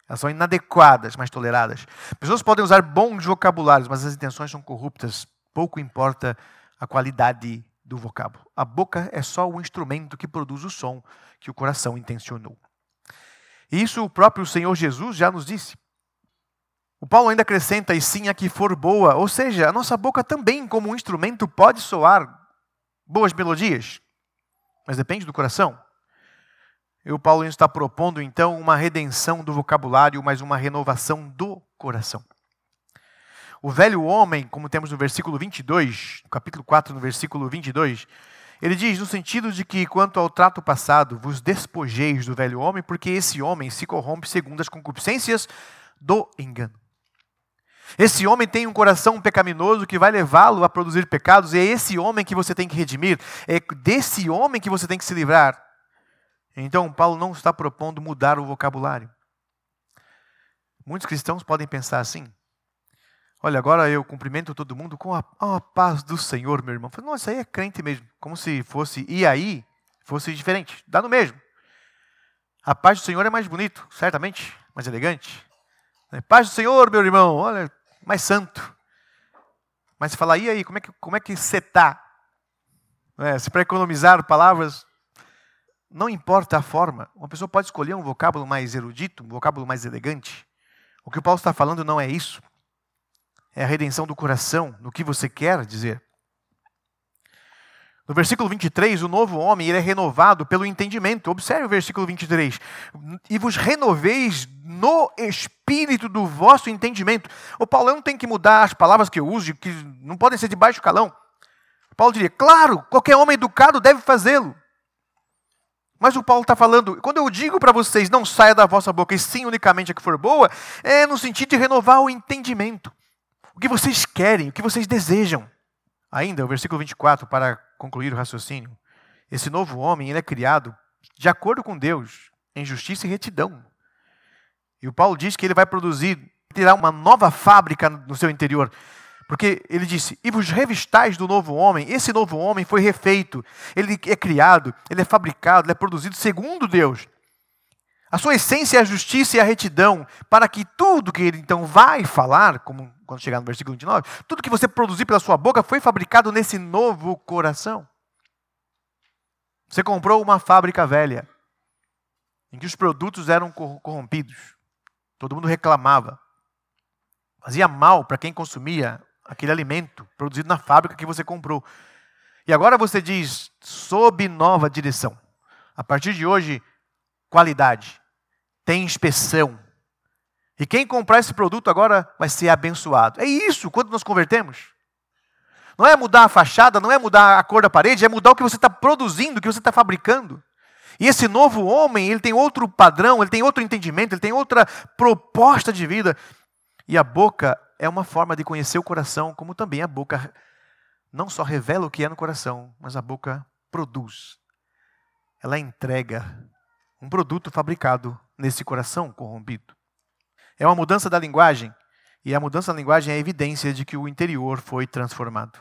Elas são inadequadas, mas toleradas. Pessoas podem usar bons vocabulários, mas as intenções são corruptas. Pouco importa a qualidade do vocábulo. A boca é só o instrumento que produz o som que o coração intencionou. E isso o próprio Senhor Jesus já nos disse. O Paulo ainda acrescenta, e sim a que for boa. Ou seja, a nossa boca também, como um instrumento, pode soar boas melodias. Mas depende do coração. E o Paulo está propondo, então, uma redenção do vocabulário, mas uma renovação do coração. O velho homem, como temos no versículo 22, no capítulo 4, no versículo 22, ele diz no sentido de que, quanto ao trato passado, vos despojeis do velho homem, porque esse homem se corrompe segundo as concupiscências do engano. Esse homem tem um coração pecaminoso que vai levá-lo a produzir pecados, e é esse homem que você tem que redimir, é desse homem que você tem que se livrar. Então, Paulo não está propondo mudar o vocabulário. Muitos cristãos podem pensar assim: olha, agora eu cumprimento todo mundo com a paz do Senhor, meu irmão. Não, isso aí é crente mesmo, como se fosse, e aí, fosse diferente, dá no mesmo. A paz do Senhor é mais bonito, certamente, mais elegante. Paz do Senhor, meu irmão, olha, mais santo. Mas se falar, e aí, como é que você está? Se para economizar palavras, não importa a forma. Uma pessoa pode escolher um vocábulo mais erudito, um vocábulo mais elegante. O que o Paulo está falando não é isso. É a redenção do coração, no que você quer dizer. No versículo 23, o novo homem ele é renovado pelo entendimento. Observe o versículo 23. E vos renoveis no espírito do vosso entendimento. O Paulo não tem que mudar as palavras que eu uso, que não podem ser de baixo calão. Paulo diria, claro, qualquer homem educado deve fazê-lo. Mas o Paulo está falando, quando eu digo para vocês, não saia da vossa boca, e sim unicamente a que for boa, é no sentido de renovar o entendimento. O que vocês querem, o que vocês desejam. Ainda, o versículo 24, para concluir o raciocínio. Esse novo homem, ele é criado de acordo com Deus, em justiça e retidão. E o Paulo diz que ele vai produzir, terá uma nova fábrica no seu interior. Porque ele disse, e vos revistais do novo homem. Esse novo homem foi refeito, ele é criado, ele é fabricado, ele é produzido segundo Deus. A sua essência é a justiça e a retidão, para que tudo que ele então vai falar, como quando chegar no versículo 29, tudo que você produzir pela sua boca foi fabricado nesse novo coração. Você comprou uma fábrica velha, em que os produtos eram corrompidos. Todo mundo reclamava. Fazia mal para quem consumia aquele alimento produzido na fábrica que você comprou. E agora você diz, sob nova direção. A partir de hoje, qualidade, tem inspeção. E quem comprar esse produto agora vai ser abençoado. É isso, quando nos convertemos. Não é mudar a fachada, não é mudar a cor da parede, é mudar o que você está produzindo, o que você está fabricando. E esse novo homem, ele tem outro padrão, ele tem outro entendimento, ele tem outra proposta de vida. E a boca é uma forma de conhecer o coração, como também a boca não só revela o que é no coração, mas a boca produz. Ela entrega um produto fabricado nesse coração corrompido. É uma mudança da linguagem, e a mudança da linguagem é a evidência de que o interior foi transformado.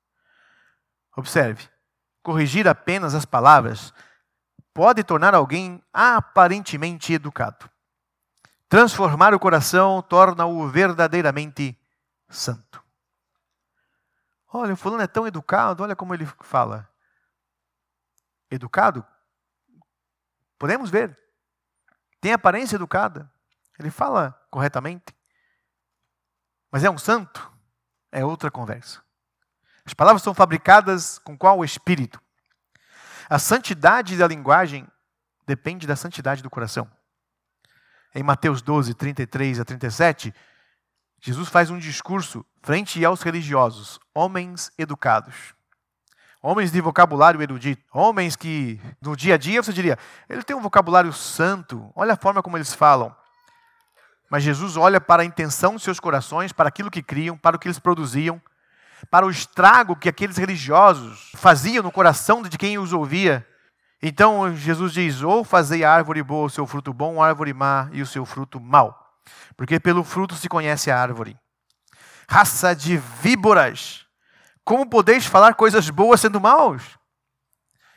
Observe, corrigir apenas as palavras pode tornar alguém aparentemente educado. Transformar o coração torna-o verdadeiramente santo. Olha, o fulano é tão educado, olha como ele fala. Educado? Podemos ver. Tem aparência educada. Ele fala corretamente. Mas é um santo? É outra conversa. As palavras são fabricadas com qual espírito? A santidade da linguagem depende da santidade do coração. Em Mateus 12, 33 a 37, Jesus faz um discurso frente aos religiosos, homens educados. Homens de vocabulário erudito. Homens que, no dia a dia, você diria, ele tem um vocabulário santo, olha a forma como eles falam. Mas Jesus olha para a intenção dos seus corações, para aquilo que criam, para o que eles produziam, para o estrago que aqueles religiosos faziam no coração de quem os ouvia. Então Jesus diz, ou fazei a árvore boa o seu fruto bom, a árvore má e o seu fruto mau. Porque pelo fruto se conhece a árvore. Raça de víboras, como podeis falar coisas boas sendo maus?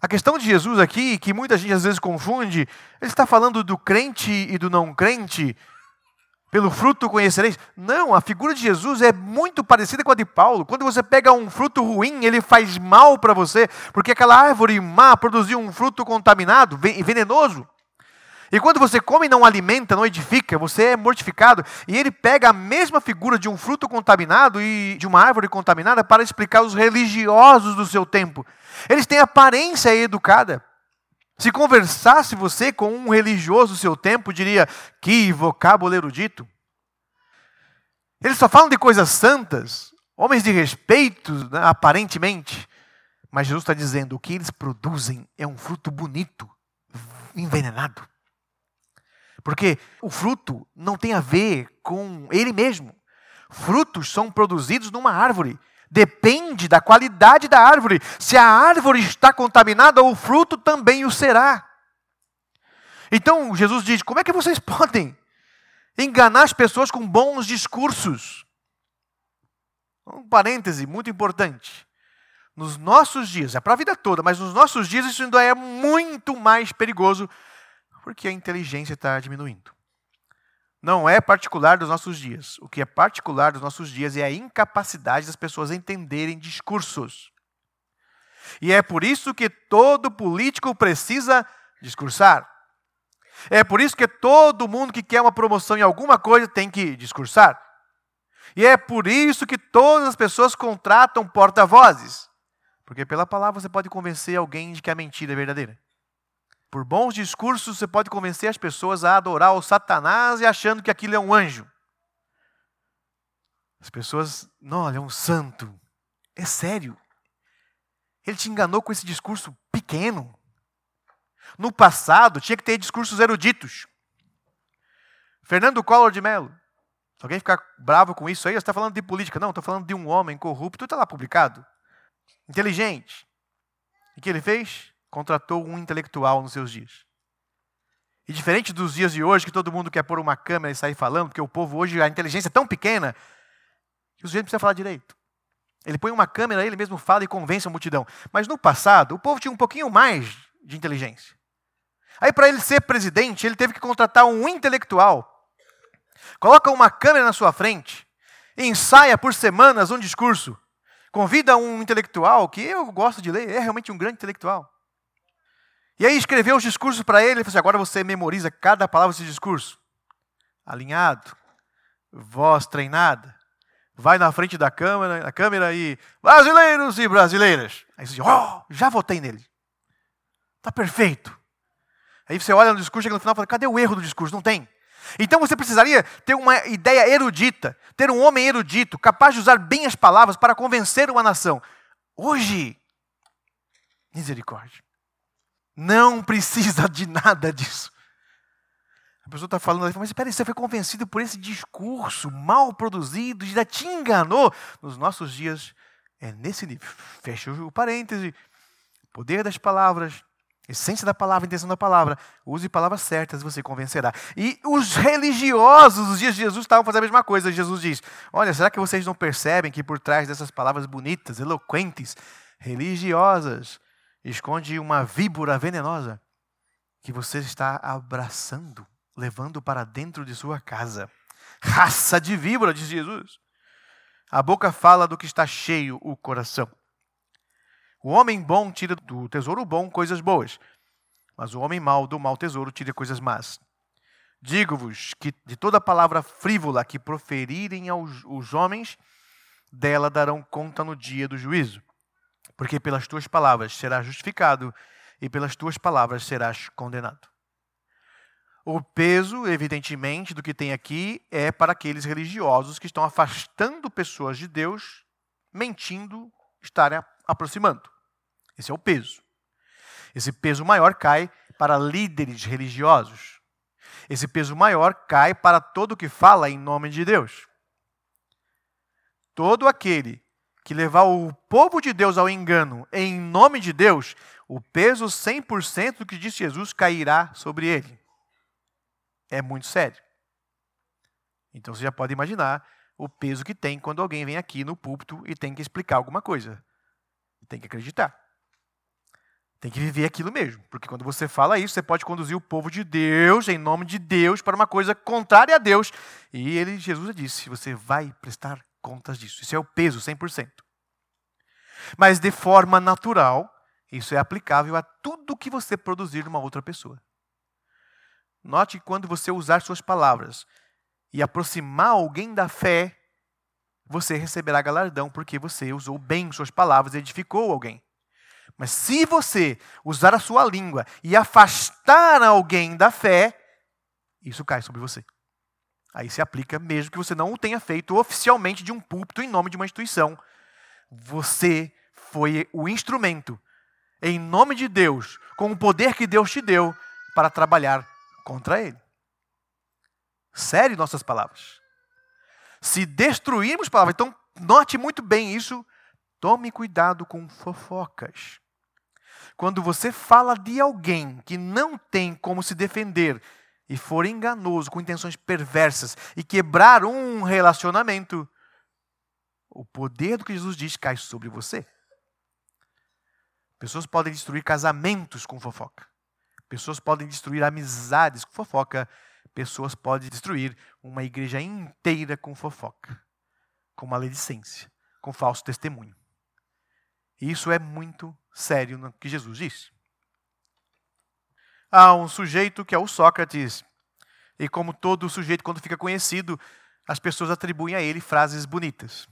A questão de Jesus aqui, que muita gente às vezes confunde, ele está falando do crente e do não crente, pelo fruto conhecereis. Não, a figura de Jesus é muito parecida com a de Paulo. Quando você pega um fruto ruim, ele faz mal para você, porque aquela árvore má produziu um fruto contaminado, venenoso. E quando você come e não alimenta, não edifica, você é mortificado. E ele pega a mesma figura de um fruto contaminado e de uma árvore contaminada para explicar os religiosos do seu tempo. Eles têm aparência educada. Se conversasse você com um religioso do seu tempo, diria, que vocábulo erudito. Eles só falam de coisas santas, homens de respeito, né, aparentemente. Mas Jesus está dizendo, o que eles produzem é um fruto bonito, envenenado. Porque o fruto não tem a ver com ele mesmo. Frutos são produzidos numa árvore. Depende da qualidade da árvore. Se a árvore está contaminada, o fruto também o será. Então Jesus diz, como é que vocês podem enganar as pessoas com bons discursos? Um parêntese muito importante. Nos nossos dias, é para a vida toda, mas nos nossos dias isso ainda é muito mais perigoso, porque a inteligência está diminuindo. Não é particular dos nossos dias. O que é particular dos nossos dias é a incapacidade das pessoas entenderem discursos. E é por isso que todo político precisa discursar. É por isso que todo mundo que quer uma promoção em alguma coisa tem que discursar. E é por isso que todas as pessoas contratam porta-vozes. Porque pela palavra você pode convencer alguém de que a mentira é verdadeira. Por bons discursos, você pode convencer as pessoas a adorar o Satanás e achando que aquilo é um anjo. As pessoas, não, ele é um santo. É sério. Ele te enganou com esse discurso pequeno. No passado, tinha que ter discursos eruditos. Fernando Collor de Mello. Se alguém ficar bravo com isso aí, você está falando de política. Não, estou falando de um homem corrupto, está lá publicado. Inteligente. E o que ele fez? Contratou um intelectual nos seus dias. E diferente dos dias de hoje, que todo mundo quer pôr uma câmera e sair falando, porque o povo hoje, a inteligência é tão pequena, que o sujeito precisa falar direito. Ele põe uma câmera, ele mesmo fala e convence a multidão. Mas no passado, o povo tinha um pouquinho mais de inteligência. Aí para ele ser presidente, ele teve que contratar um intelectual. Coloca uma câmera na sua frente, ensaia por semanas um discurso, convida um intelectual, que eu gosto de ler, é realmente um grande intelectual. E aí escreveu os discursos para ele, e falou assim, agora você memoriza cada palavra desse discurso. Alinhado, voz treinada, vai na frente da câmera e, brasileiros e brasileiras. Aí você diz, já votei nele. Está perfeito. Aí você olha no discurso, chega no final e fala, cadê o erro do discurso? Não tem. Então você precisaria ter uma ideia erudita, ter um homem erudito, capaz de usar bem as palavras para convencer uma nação. Hoje, misericórdia. Não precisa de nada disso. A pessoa está falando, mas espera aí, você foi convencido por esse discurso mal produzido, já te enganou. Nos nossos dias, é nesse nível. Fecha o parêntese. Poder das palavras, essência da palavra, intenção da palavra. Use palavras certas e você convencerá. E os religiosos dos dias de Jesus estavam fazendo a mesma coisa. Jesus diz, olha, será que vocês não percebem que por trás dessas palavras bonitas, eloquentes, religiosas, esconde uma víbora venenosa que você está abraçando, levando para dentro de sua casa. Raça de víbora, diz Jesus. A boca fala do que está cheio o coração. O homem bom tira do tesouro bom coisas boas, mas o homem mau do mau tesouro tira coisas más. Digo-vos que de toda palavra frívola que proferirem os homens, dela darão conta no dia do juízo. Porque pelas tuas palavras serás justificado e pelas tuas palavras serás condenado. O peso, evidentemente, do que tem aqui é para aqueles religiosos que estão afastando pessoas de Deus, mentindo, estarem aproximando. Esse é o peso. Esse peso maior cai para líderes religiosos. Esse peso maior cai para todo que fala em nome de Deus. Todo aquele que levar o povo de Deus ao engano em nome de Deus, o peso 100% do que disse Jesus cairá sobre ele. É muito sério. Então você já pode imaginar o peso que tem quando alguém vem aqui no púlpito e tem que explicar alguma coisa. Tem que acreditar. Tem que viver aquilo mesmo, porque quando você fala isso, você pode conduzir o povo de Deus, em nome de Deus, para uma coisa contrária a Deus. E Jesus disse, você vai prestar contas disso. Isso é o peso, 100%. Mas de forma natural, isso é aplicável a tudo que você produzir numa outra pessoa. Note que quando você usar suas palavras e aproximar alguém da fé, você receberá galardão, porque você usou bem suas palavras e edificou alguém. Mas se você usar a sua língua e afastar alguém da fé, isso cai sobre você. Aí se aplica mesmo que você não o tenha feito oficialmente de um púlpito em nome de uma instituição. Você foi o instrumento, em nome de Deus, com o poder que Deus te deu, para trabalhar contra ele. Sério nossas palavras. Se destruirmos palavras, então note muito bem isso, tome cuidado com fofocas. Quando você fala de alguém que não tem como se defender e for enganoso, com intenções perversas e quebrar um relacionamento, o poder do que Jesus diz cai sobre você. Pessoas podem destruir casamentos com fofoca. Pessoas podem destruir amizades com fofoca. Pessoas podem destruir uma igreja inteira com fofoca, com maledicência, com falso testemunho. E isso é muito sério no que Jesus disse. Há um sujeito que é o Sócrates, e como todo sujeito, quando fica conhecido, as pessoas atribuem a ele frases bonitas.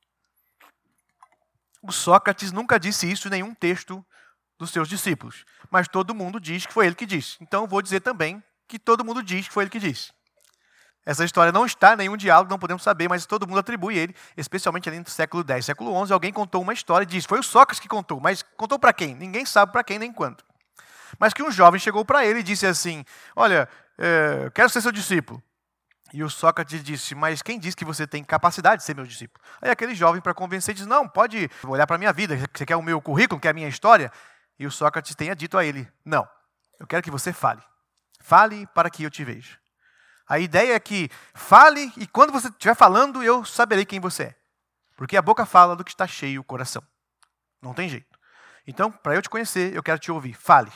O Sócrates nunca disse isso em nenhum texto dos seus discípulos, mas todo mundo diz que foi ele que disse. Então eu vou dizer também que todo mundo diz que foi ele que disse. Essa história não está em nenhum diálogo, não podemos saber, mas todo mundo atribui ele, especialmente ali no século X, século XI, alguém contou uma história e disse, foi o Sócrates que contou, mas contou para quem? Ninguém sabe para quem nem quanto. Mas que um jovem chegou para ele e disse assim, olha, quero ser seu discípulo. E o Sócrates disse, mas quem disse que você tem capacidade de ser meu discípulo? Aí aquele jovem, para convencer, diz, não, pode olhar para a minha vida, você quer o meu currículo, quer a minha história? E o Sócrates tenha dito a ele, não, eu quero que você fale. Fale para que eu te veja. A ideia é que fale e quando você estiver falando, eu saberei quem você é. Porque a boca fala do que está cheio o coração. Não tem jeito. Então, para eu te conhecer, eu quero te ouvir. Fale.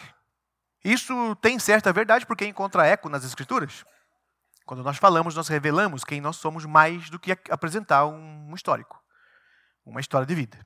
Isso tem certa verdade porque encontra eco nas Escrituras. Quando nós falamos, nós revelamos quem nós somos mais do que apresentar um histórico. Uma história de vida.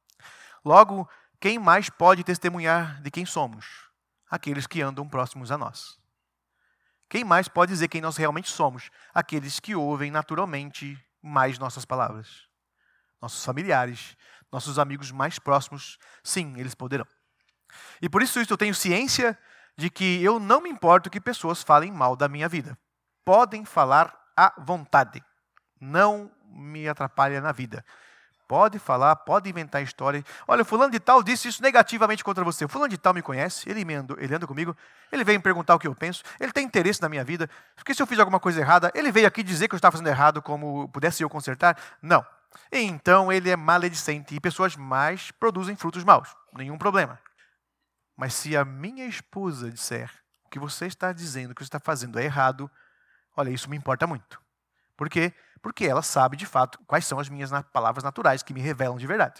Logo, quem mais pode testemunhar de quem somos? Aqueles que andam próximos a nós. Quem mais pode dizer quem nós realmente somos? Aqueles que ouvem naturalmente mais nossas palavras. Nossos familiares, nossos amigos mais próximos, sim, eles poderão. E por isso eu tenho ciência de que eu não me importo que pessoas falem mal da minha vida. Podem falar à vontade. Não me atrapalha na vida. Pode falar, pode inventar história. Olha, fulano de tal disse isso negativamente contra você. Fulano de tal me conhece, ele anda comigo, ele veio me perguntar o que eu penso, ele tem interesse na minha vida. Porque se eu fiz alguma coisa errada, ele veio aqui dizer que eu estava fazendo errado, como pudesse eu consertar. Não. Então ele é maledicente e pessoas mais produzem frutos maus. Nenhum problema. Mas se a minha esposa disser o que você está dizendo, o que você está fazendo é errado, olha, isso me importa muito. Por quê? Porque ela sabe, de fato, quais são as minhas palavras naturais que me revelam de verdade.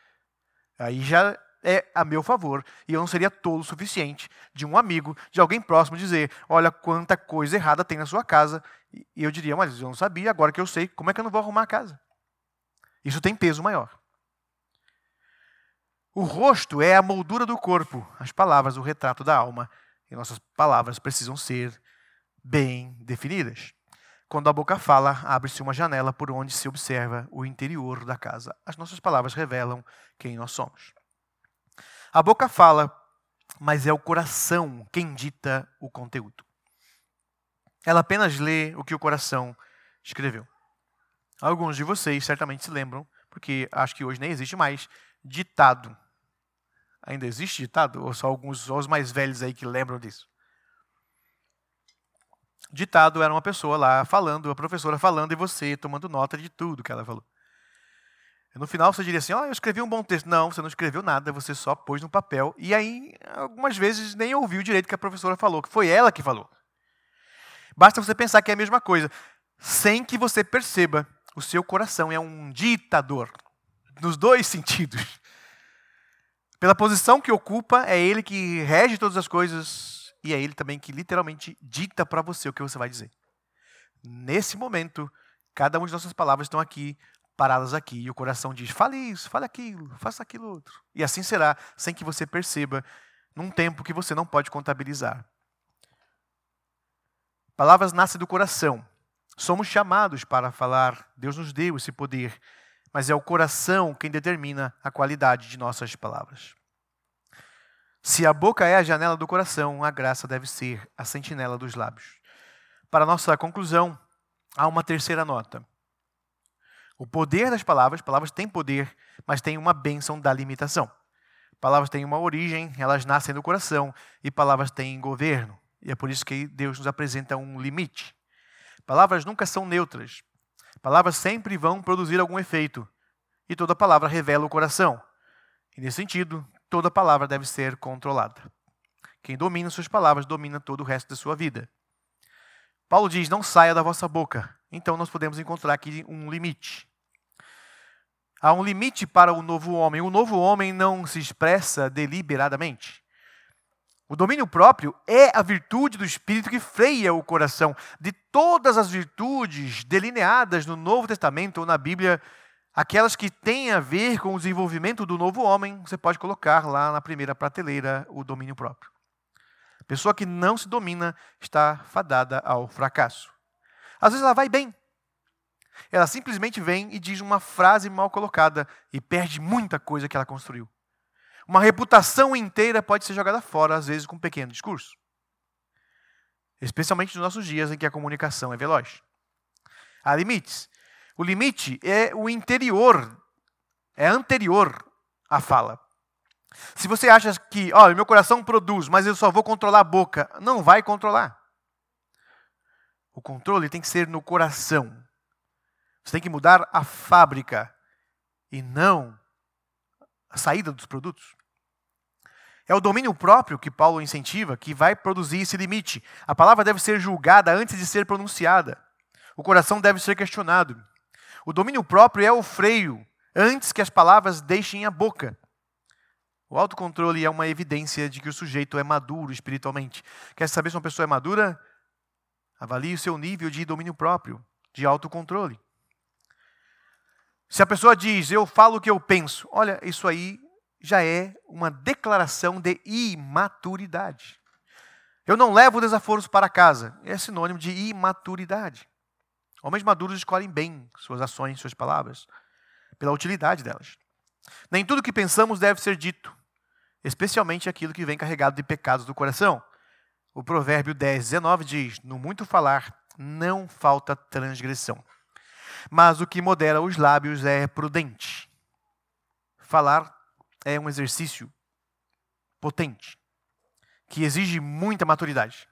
Aí já é a meu favor. E eu não seria tolo o suficiente de um amigo, de alguém próximo, dizer, olha quanta coisa errada tem na sua casa. E eu diria, mas eu não sabia, agora que eu sei, como é que eu não vou arrumar a casa? Isso tem peso maior. O rosto é a moldura do corpo. As palavras, o retrato da alma. E nossas palavras precisam ser bem definidas. Quando a boca fala, abre-se uma janela por onde se observa o interior da casa. As nossas palavras revelam quem nós somos. A boca fala, mas é o coração quem dita o conteúdo. Ela apenas lê o que o coração escreveu. Alguns de vocês certamente se lembram, porque acho que hoje nem existe mais, ditado. Ainda existe ditado? Ou só os mais velhos aí que lembram disso? Ditado era uma pessoa lá falando, a professora falando e você tomando nota de tudo que ela falou. E no final você diria assim, eu escrevi um bom texto. Não, você não escreveu nada, você só pôs no papel. E aí, algumas vezes, nem ouviu direito o que a professora falou, que foi ela que falou. Basta você pensar que é a mesma coisa. Sem que você perceba, o seu coração é um ditador. Nos dois sentidos. Pela posição que ocupa, é ele que rege todas as coisas e é ele também que literalmente dita para você o que você vai dizer. Nesse momento, cada uma de nossas palavras estão aqui, paradas aqui, e o coração diz, fale isso, fale aquilo, faça aquilo outro. E assim será, sem que você perceba, num tempo que você não pode contabilizar. Palavras nascem do coração. Somos chamados para falar, Deus nos deu esse poder, mas é o coração quem determina a qualidade de nossas palavras. Se a boca é a janela do coração, a graça deve ser a sentinela dos lábios. Para nossa conclusão, há uma terceira nota. O poder das palavras têm poder, mas têm uma bênção da limitação. Palavras têm uma origem, elas nascem do coração, e palavras têm governo. E é por isso que Deus nos apresenta um limite. Palavras nunca são neutras. Palavras sempre vão produzir algum efeito. E toda palavra revela o coração. E nesse sentido, toda palavra deve ser controlada. Quem domina suas palavras domina todo o resto da sua vida. Paulo diz, não saia da vossa boca. Então nós podemos encontrar aqui um limite. Há um limite para o novo homem. O novo homem não se expressa deliberadamente. O domínio próprio é a virtude do Espírito que freia o coração. De todas as virtudes delineadas no Novo Testamento ou na Bíblia, aquelas que têm a ver com o desenvolvimento do novo homem, você pode colocar lá na primeira prateleira o domínio próprio. A pessoa que não se domina está fadada ao fracasso. Às vezes ela vai bem. Ela simplesmente vem e diz uma frase mal colocada e perde muita coisa que ela construiu. Uma reputação inteira pode ser jogada fora, às vezes, com um pequeno discurso. Especialmente nos nossos dias em que a comunicação é veloz. Há limites. O limite é o interior, é anterior à fala. Se você acha que, meu coração produz, mas eu só vou controlar a boca, não vai controlar. O controle tem que ser no coração. Você tem que mudar a fábrica e não a saída dos produtos. É o domínio próprio que Paulo incentiva que vai produzir esse limite. A palavra deve ser julgada antes de ser pronunciada. O coração deve ser questionado. O domínio próprio é o freio antes que as palavras deixem a boca. O autocontrole é uma evidência de que o sujeito é maduro espiritualmente. Quer saber se uma pessoa é madura? Avalie o seu nível de domínio próprio, de autocontrole. Se a pessoa diz, eu falo o que eu penso, olha, isso aí já é uma declaração de imaturidade. Eu não levo desaforos para casa. É sinônimo de imaturidade. Homens maduros escolhem bem suas ações, suas palavras, pela utilidade delas. Nem tudo que pensamos deve ser dito, especialmente aquilo que vem carregado de pecados do coração. O provérbio 10:19 diz, no muito falar não falta transgressão. Mas o que modera os lábios é prudente. Falar é um exercício potente, que exige muita maturidade.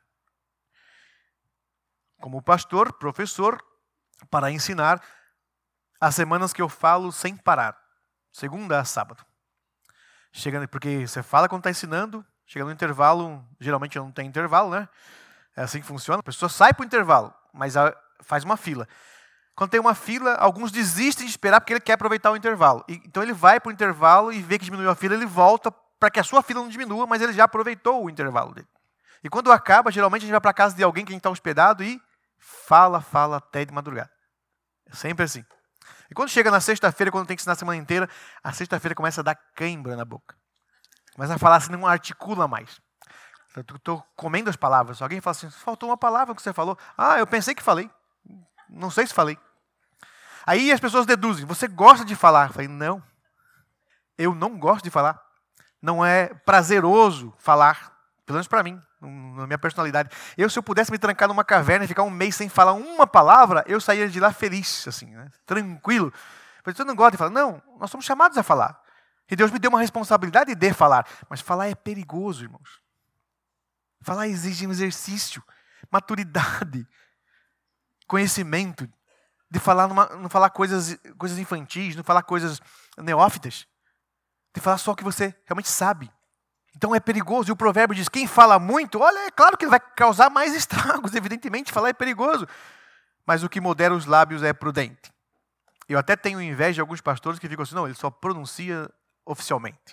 Como pastor, professor, para ensinar, há semanas que eu falo sem parar, segunda a sábado. Porque você fala quando está ensinando, chega no intervalo, geralmente não tem intervalo, né? É assim que funciona. A pessoa sai para o intervalo, mas faz uma fila. Quando tem uma fila, alguns desistem de esperar porque ele quer aproveitar o intervalo. Então ele vai para o intervalo e vê que diminuiu a fila, ele volta para que a sua fila não diminua, mas ele já aproveitou o intervalo dele. E quando acaba, geralmente a gente vai para a casa de alguém que a gente está hospedado e fala até de madrugada. É sempre assim. E quando chega na sexta-feira, quando tem que ensinar a semana inteira, a sexta-feira começa a dar cãibra na boca. Começa a falar assim, não articula mais. Eu estou comendo as palavras. Alguém fala assim, faltou uma palavra que você falou. Eu pensei que falei. Não sei se falei. Aí as pessoas deduzem, você gosta de falar? Eu falei, não. Eu não gosto de falar. Não é prazeroso falar, pelo menos para mim, na minha personalidade. Se eu pudesse me trancar numa caverna e ficar um mês sem falar uma palavra, eu sairia de lá feliz, assim, né? Tranquilo. Mas você não gosta de falar? Não, nós somos chamados a falar. E Deus me deu uma responsabilidade de falar. Mas falar é perigoso, irmãos. Falar exige um exercício, maturidade, conhecimento, de falar não falar coisas infantis, não falar coisas neófitas, de falar só o que você realmente sabe. Então é perigoso. E o provérbio diz, quem fala muito, olha, é claro que ele vai causar mais estragos, evidentemente, falar é perigoso. Mas o que modera os lábios é prudente. Eu até tenho inveja de alguns pastores que ficam assim, não, ele só pronuncia oficialmente.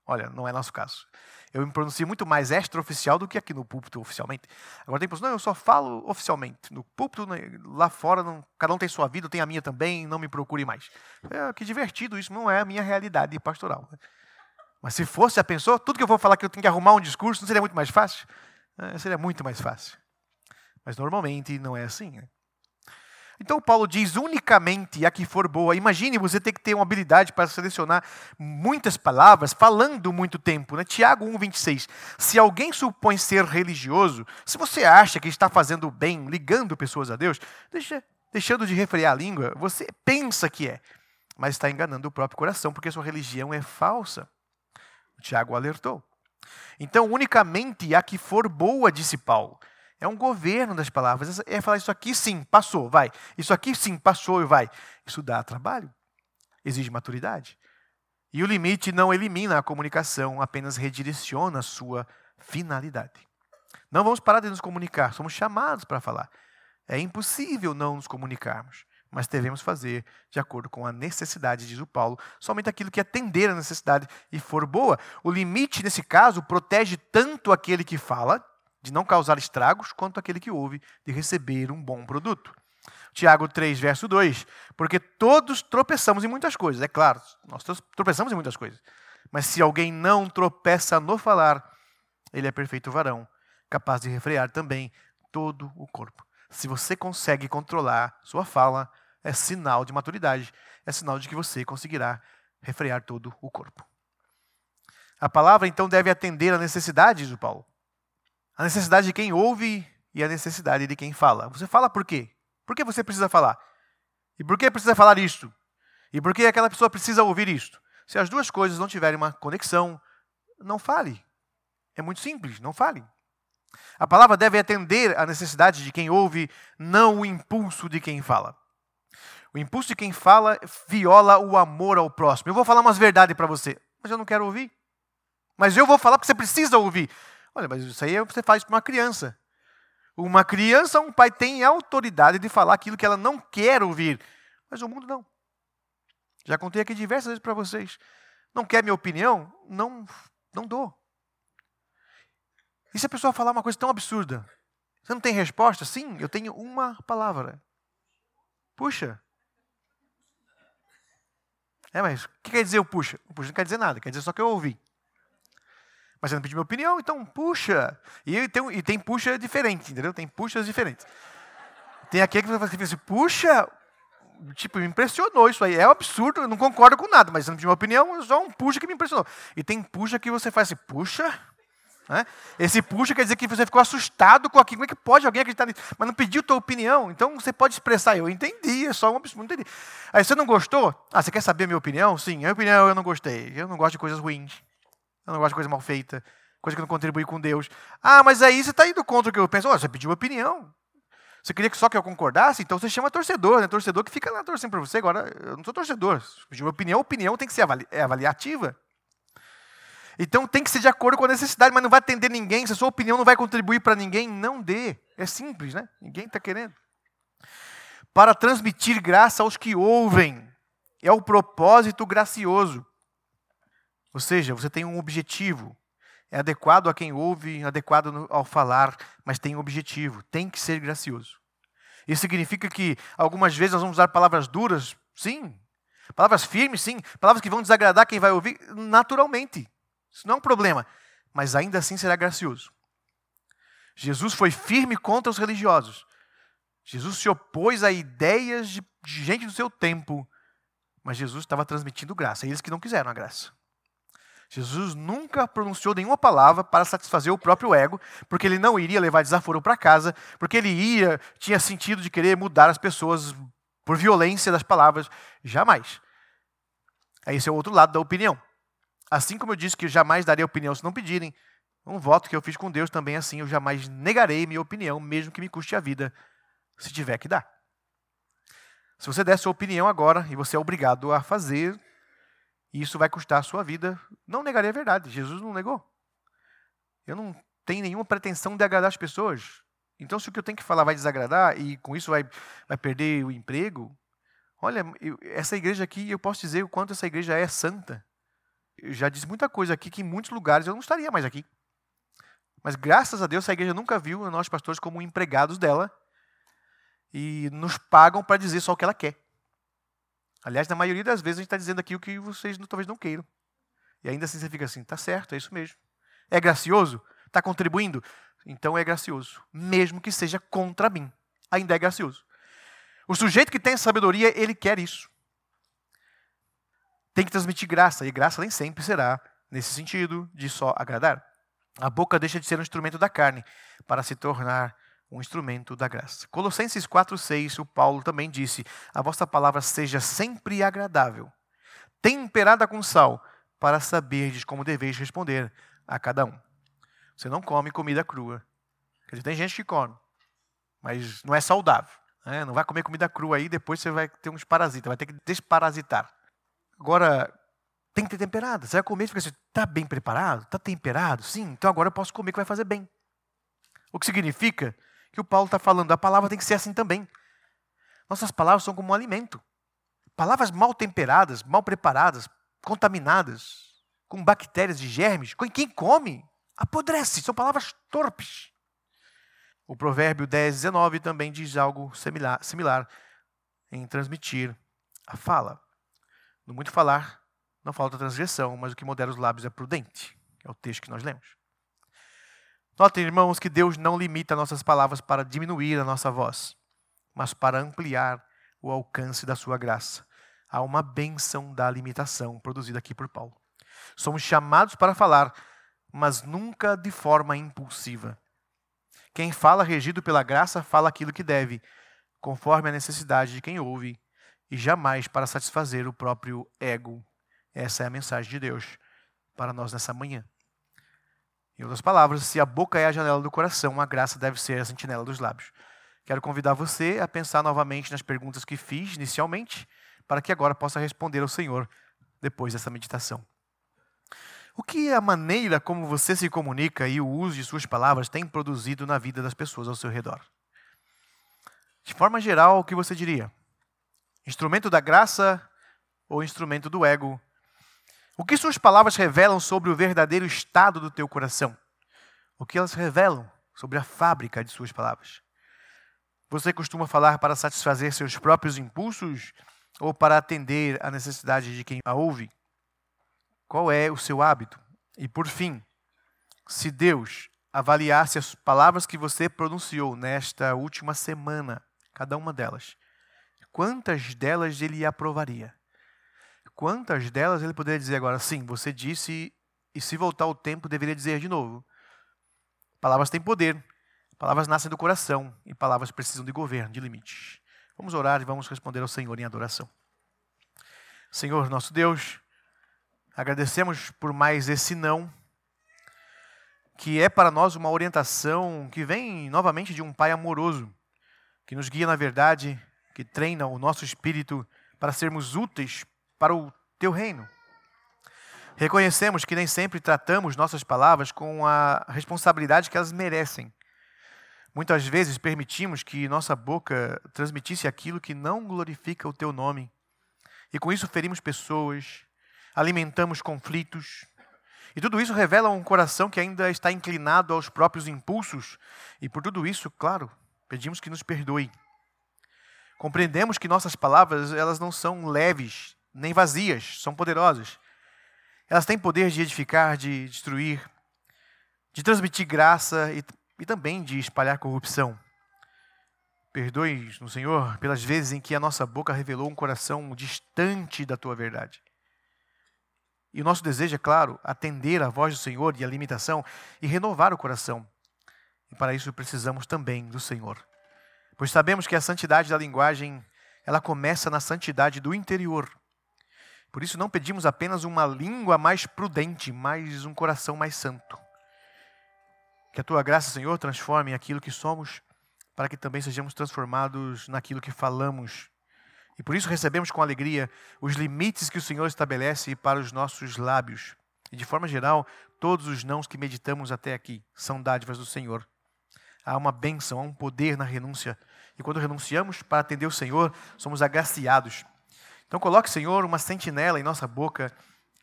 Olha, não é nosso caso. Eu me pronuncio muito mais extraoficial do que aqui no púlpito oficialmente. Agora tem pessoas, não, eu só falo oficialmente. No púlpito, lá fora, cada um tem sua vida, eu tenho a minha também, não me procure mais. Que divertido, isso não é a minha realidade pastoral. Mas se fosse, já pensou? Tudo que eu vou falar que eu tenho que arrumar um discurso, não seria muito mais fácil? Seria muito mais fácil. Mas normalmente não é assim. Então Paulo diz, unicamente a que for boa. Imagine você ter que ter uma habilidade para selecionar muitas palavras, falando muito tempo. Né? Tiago 1,26. Se alguém supõe ser religioso, se você acha que está fazendo bem, ligando pessoas a Deus, deixando de refrear a língua, você pensa que é, mas está enganando o próprio coração, porque sua religião é falsa. O Tiago alertou. Então, unicamente a que for boa, disse Paulo. É um governo das palavras. É falar isso aqui sim, passou, vai. Isso aqui sim, passou e vai. Isso dá trabalho. Exige maturidade. E o limite não elimina a comunicação, apenas redireciona a sua finalidade. Não vamos parar de nos comunicar, somos chamados para falar. É impossível não nos comunicarmos, mas devemos fazer de acordo com a necessidade, diz o Paulo, somente aquilo que atender a necessidade e for boa. O limite, nesse caso, protege tanto aquele que fala, de não causar estragos, quanto aquele que ouve, de receber um bom produto. Tiago 3, verso 2. Porque todos tropeçamos em muitas coisas. É claro, nós tropeçamos em muitas coisas. Mas se alguém não tropeça no falar, ele é perfeito varão, capaz de refrear também todo o corpo. Se você consegue controlar sua fala, é sinal de maturidade. É sinal de que você conseguirá refrear todo o corpo. A palavra, então, deve atender a necessidade, diz o Paulo. A necessidade de quem ouve e a necessidade de quem fala. Você fala por quê? Por que você precisa falar? E por que precisa falar isto? E por que aquela pessoa precisa ouvir isto? Se as duas coisas não tiverem uma conexão, não fale. É muito simples, não fale. A palavra deve atender a necessidade de quem ouve, não o impulso de quem fala. O impulso de quem fala viola o amor ao próximo. Eu vou falar umas verdades para você, mas eu não quero ouvir. Mas eu vou falar porque você precisa ouvir. Olha, mas isso aí você faz para uma criança. Uma criança, um pai tem autoridade de falar aquilo que ela não quer ouvir. Mas o mundo não. Já contei aqui diversas vezes para vocês. Não quer minha opinião? Não dou. E se a pessoa falar uma coisa tão absurda? Você não tem resposta? Sim, eu tenho uma palavra. Puxa. Mas o que quer dizer o puxa? O puxa não quer dizer nada, quer dizer só que eu ouvi. Mas você não pediu minha opinião, então puxa. E tem puxa diferente, entendeu? Tem puxas diferentes. Tem aquele que você fala assim, puxa, tipo, me impressionou isso aí. É um absurdo, eu não concordo com nada, mas você não pediu minha opinião, é só um puxa que me impressionou. E tem puxa que você faz assim, puxa. Né? Esse puxa quer dizer que você ficou assustado com aquilo. Como é que pode alguém acreditar nisso? Mas não pediu tua opinião, então você pode expressar. Eu entendi, é só um absurdo, não entendi. Aí você não gostou? Você quer saber a minha opinião? Sim, a minha opinião eu não gostei. Eu não gosto de coisas ruins. Eu não gosto de coisa mal feita, coisa que não contribui com Deus. Mas aí você está indo contra o que eu penso. Você pediu opinião. Você queria que só que eu concordasse? Então você chama torcedor, né? Torcedor que fica lá torcendo para você. Agora, eu não sou torcedor. Você pediu opinião tem que ser avaliativa. Então tem que ser de acordo com a necessidade, mas não vai atender ninguém. Se a sua opinião não vai contribuir para ninguém, não dê. É simples, né? Ninguém está querendo. Para transmitir graça aos que ouvem. É o propósito gracioso. Ou seja, você tem um objetivo. É adequado a quem ouve, adequado ao falar, mas tem um objetivo. Tem que ser gracioso. Isso significa que algumas vezes nós vamos usar palavras duras, sim. Palavras firmes, sim. Palavras que vão desagradar quem vai ouvir, naturalmente. Isso não é um problema. Mas ainda assim será gracioso. Jesus foi firme contra os religiosos. Jesus se opôs a ideias de gente do seu tempo. Mas Jesus estava transmitindo graça. Eles que não quiseram a graça. Jesus nunca pronunciou nenhuma palavra para satisfazer o próprio ego, porque ele não iria levar desaforo para casa, porque ele tinha sentido de querer mudar as pessoas por violência das palavras. Jamais. Esse é o outro lado da opinião. Assim como eu disse que eu jamais darei opinião se não pedirem, um voto que eu fiz com Deus também assim, eu jamais negarei minha opinião, mesmo que me custe a vida, se tiver que dar. Se você der sua opinião agora, e você é obrigado a fazer, e isso vai custar a sua vida, não negarei a verdade. Jesus não negou. Eu não tenho nenhuma pretensão de agradar as pessoas. Então, se o que eu tenho que falar vai desagradar, e com isso vai perder o emprego, olha, essa igreja aqui, eu posso dizer o quanto essa igreja é santa. Eu já disse muita coisa aqui que em muitos lugares eu não estaria mais aqui. Mas graças a Deus a igreja nunca viu nós pastores como empregados dela e nos pagam para dizer só o que ela quer. Aliás, na maioria das vezes a gente está dizendo aqui o que vocês talvez não queiram. E ainda assim você fica assim, tá certo, é isso mesmo. É gracioso? Está contribuindo? Então é gracioso. Mesmo que seja contra mim, ainda é gracioso. O sujeito que tem sabedoria, ele quer isso. Tem que transmitir graça, e graça nem sempre será nesse sentido de só agradar. A boca deixa de ser um instrumento da carne para se tornar um instrumento da graça. Colossenses 4,6, o Paulo também disse, a vossa palavra seja sempre agradável, temperada com sal, para saberdes como deveis responder a cada um. Você não come comida crua. Quer dizer, tem gente que come, mas não é saudável. Né? Não vai comer comida crua aí, depois você vai ter uns parasitas, vai ter que desparasitar. Agora, tem que ter temperada. Você vai comer e fica assim, está bem preparado? Está temperado? Sim, então agora eu posso comer que vai fazer bem. O que significa que o Paulo está falando, a palavra tem que ser assim também. Nossas palavras são como um alimento. Palavras mal temperadas, mal preparadas, contaminadas, com bactérias e germes, quem come, apodrece. São palavras torpes. O provérbio 10:19 também diz algo similar em transmitir a fala. No muito falar, não falta transgressão, mas o que modera os lábios é prudente. É o texto que nós lemos. Notem, irmãos, que Deus não limita nossas palavras para diminuir a nossa voz, mas para ampliar o alcance da sua graça. Há uma bênção da limitação produzida aqui por Paulo. Somos chamados para falar, mas nunca de forma impulsiva. Quem fala regido pela graça fala aquilo que deve, conforme a necessidade de quem ouve, e jamais para satisfazer o próprio ego. Essa é a mensagem de Deus para nós nessa manhã. Em outras palavras, se a boca é a janela do coração, a graça deve ser a sentinela dos lábios. Quero convidar você a pensar novamente nas perguntas que fiz inicialmente, para que agora possa responder ao Senhor depois dessa meditação. O que a maneira como você se comunica e o uso de suas palavras tem produzido na vida das pessoas ao seu redor? De forma geral, o que você diria? Instrumento da graça ou instrumento do ego? O que suas palavras revelam sobre o verdadeiro estado do teu coração? O que elas revelam sobre a fábrica de suas palavras? Você costuma falar para satisfazer seus próprios impulsos ou para atender à necessidade de quem a ouve? Qual é o seu hábito? E por fim, se Deus avaliasse as palavras que você pronunciou nesta última semana, cada uma delas, quantas delas ele aprovaria? Quantas delas ele poderia dizer agora, sim, você disse, e se voltar o tempo, deveria dizer de novo? Palavras têm poder, palavras nascem do coração, e palavras precisam de governo, de limites. Vamos orar e vamos responder ao Senhor em adoração. Senhor, nosso Deus, agradecemos por mais esse não, que é para nós uma orientação que vem novamente de um Pai amoroso, que nos guia na verdade, que treina o nosso espírito para sermos úteis para o Teu reino. Reconhecemos que nem sempre tratamos nossas palavras com a responsabilidade que elas merecem. Muitas vezes permitimos que nossa boca transmitisse aquilo que não glorifica o Teu nome. E com isso ferimos pessoas, alimentamos conflitos. E tudo isso revela um coração que ainda está inclinado aos próprios impulsos. E por tudo isso, claro, pedimos que nos perdoe. Compreendemos que nossas palavras, elas não são leves, nem vazias, são poderosas. Elas têm poder de edificar, de destruir, de transmitir graça e também de espalhar corrupção. Perdoe-nos, Senhor, pelas vezes em que a nossa boca revelou um coração distante da Tua verdade. E o nosso desejo é, claro, atender à voz do Senhor e à limitação e renovar o coração. E para isso precisamos também do Senhor. Pois sabemos que a santidade da linguagem, ela começa na santidade do interior. Por isso não pedimos apenas uma língua mais prudente, mas um coração mais santo. Que a Tua graça, Senhor, transforme aquilo que somos, para que também sejamos transformados naquilo que falamos. E por isso recebemos com alegria os limites que o Senhor estabelece para os nossos lábios. E de forma geral, todos os nãos que meditamos até aqui são dádivas do Senhor. Há uma bênção, há um poder na renúncia. E quando renunciamos para atender o Senhor, somos agraciados. Então coloque, Senhor, uma sentinela em nossa boca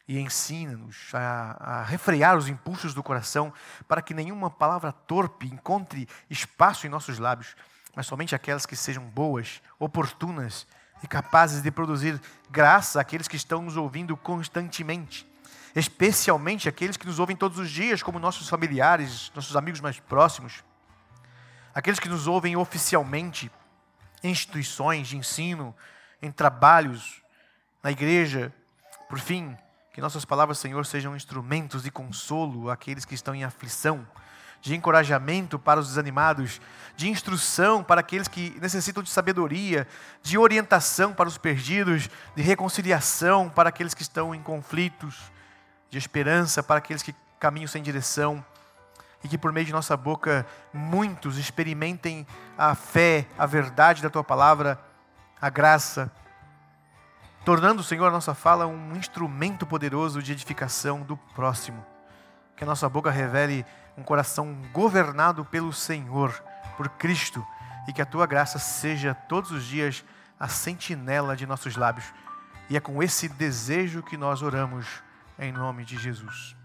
e ensina-nos a refrear os impulsos do coração para que nenhuma palavra torpe encontre espaço em nossos lábios, mas somente aquelas que sejam boas, oportunas e capazes de produzir graça àqueles que estão nos ouvindo constantemente, especialmente aqueles que nos ouvem todos os dias, como nossos familiares, nossos amigos mais próximos, aqueles que nos ouvem oficialmente em instituições de ensino, em trabalhos, na igreja. Por fim, que nossas palavras, Senhor, sejam instrumentos de consolo àqueles que estão em aflição, de encorajamento para os desanimados, de instrução para aqueles que necessitam de sabedoria, de orientação para os perdidos, de reconciliação para aqueles que estão em conflitos, de esperança para aqueles que caminham sem direção, e que por meio de nossa boca muitos experimentem a fé, a verdade da Tua palavra, a graça, tornando, Senhor, a nossa fala um instrumento poderoso de edificação do próximo. Que a nossa boca revele um coração governado pelo Senhor, por Cristo, e que a Tua graça seja todos os dias a sentinela de nossos lábios. E é com esse desejo que nós oramos, em nome de Jesus.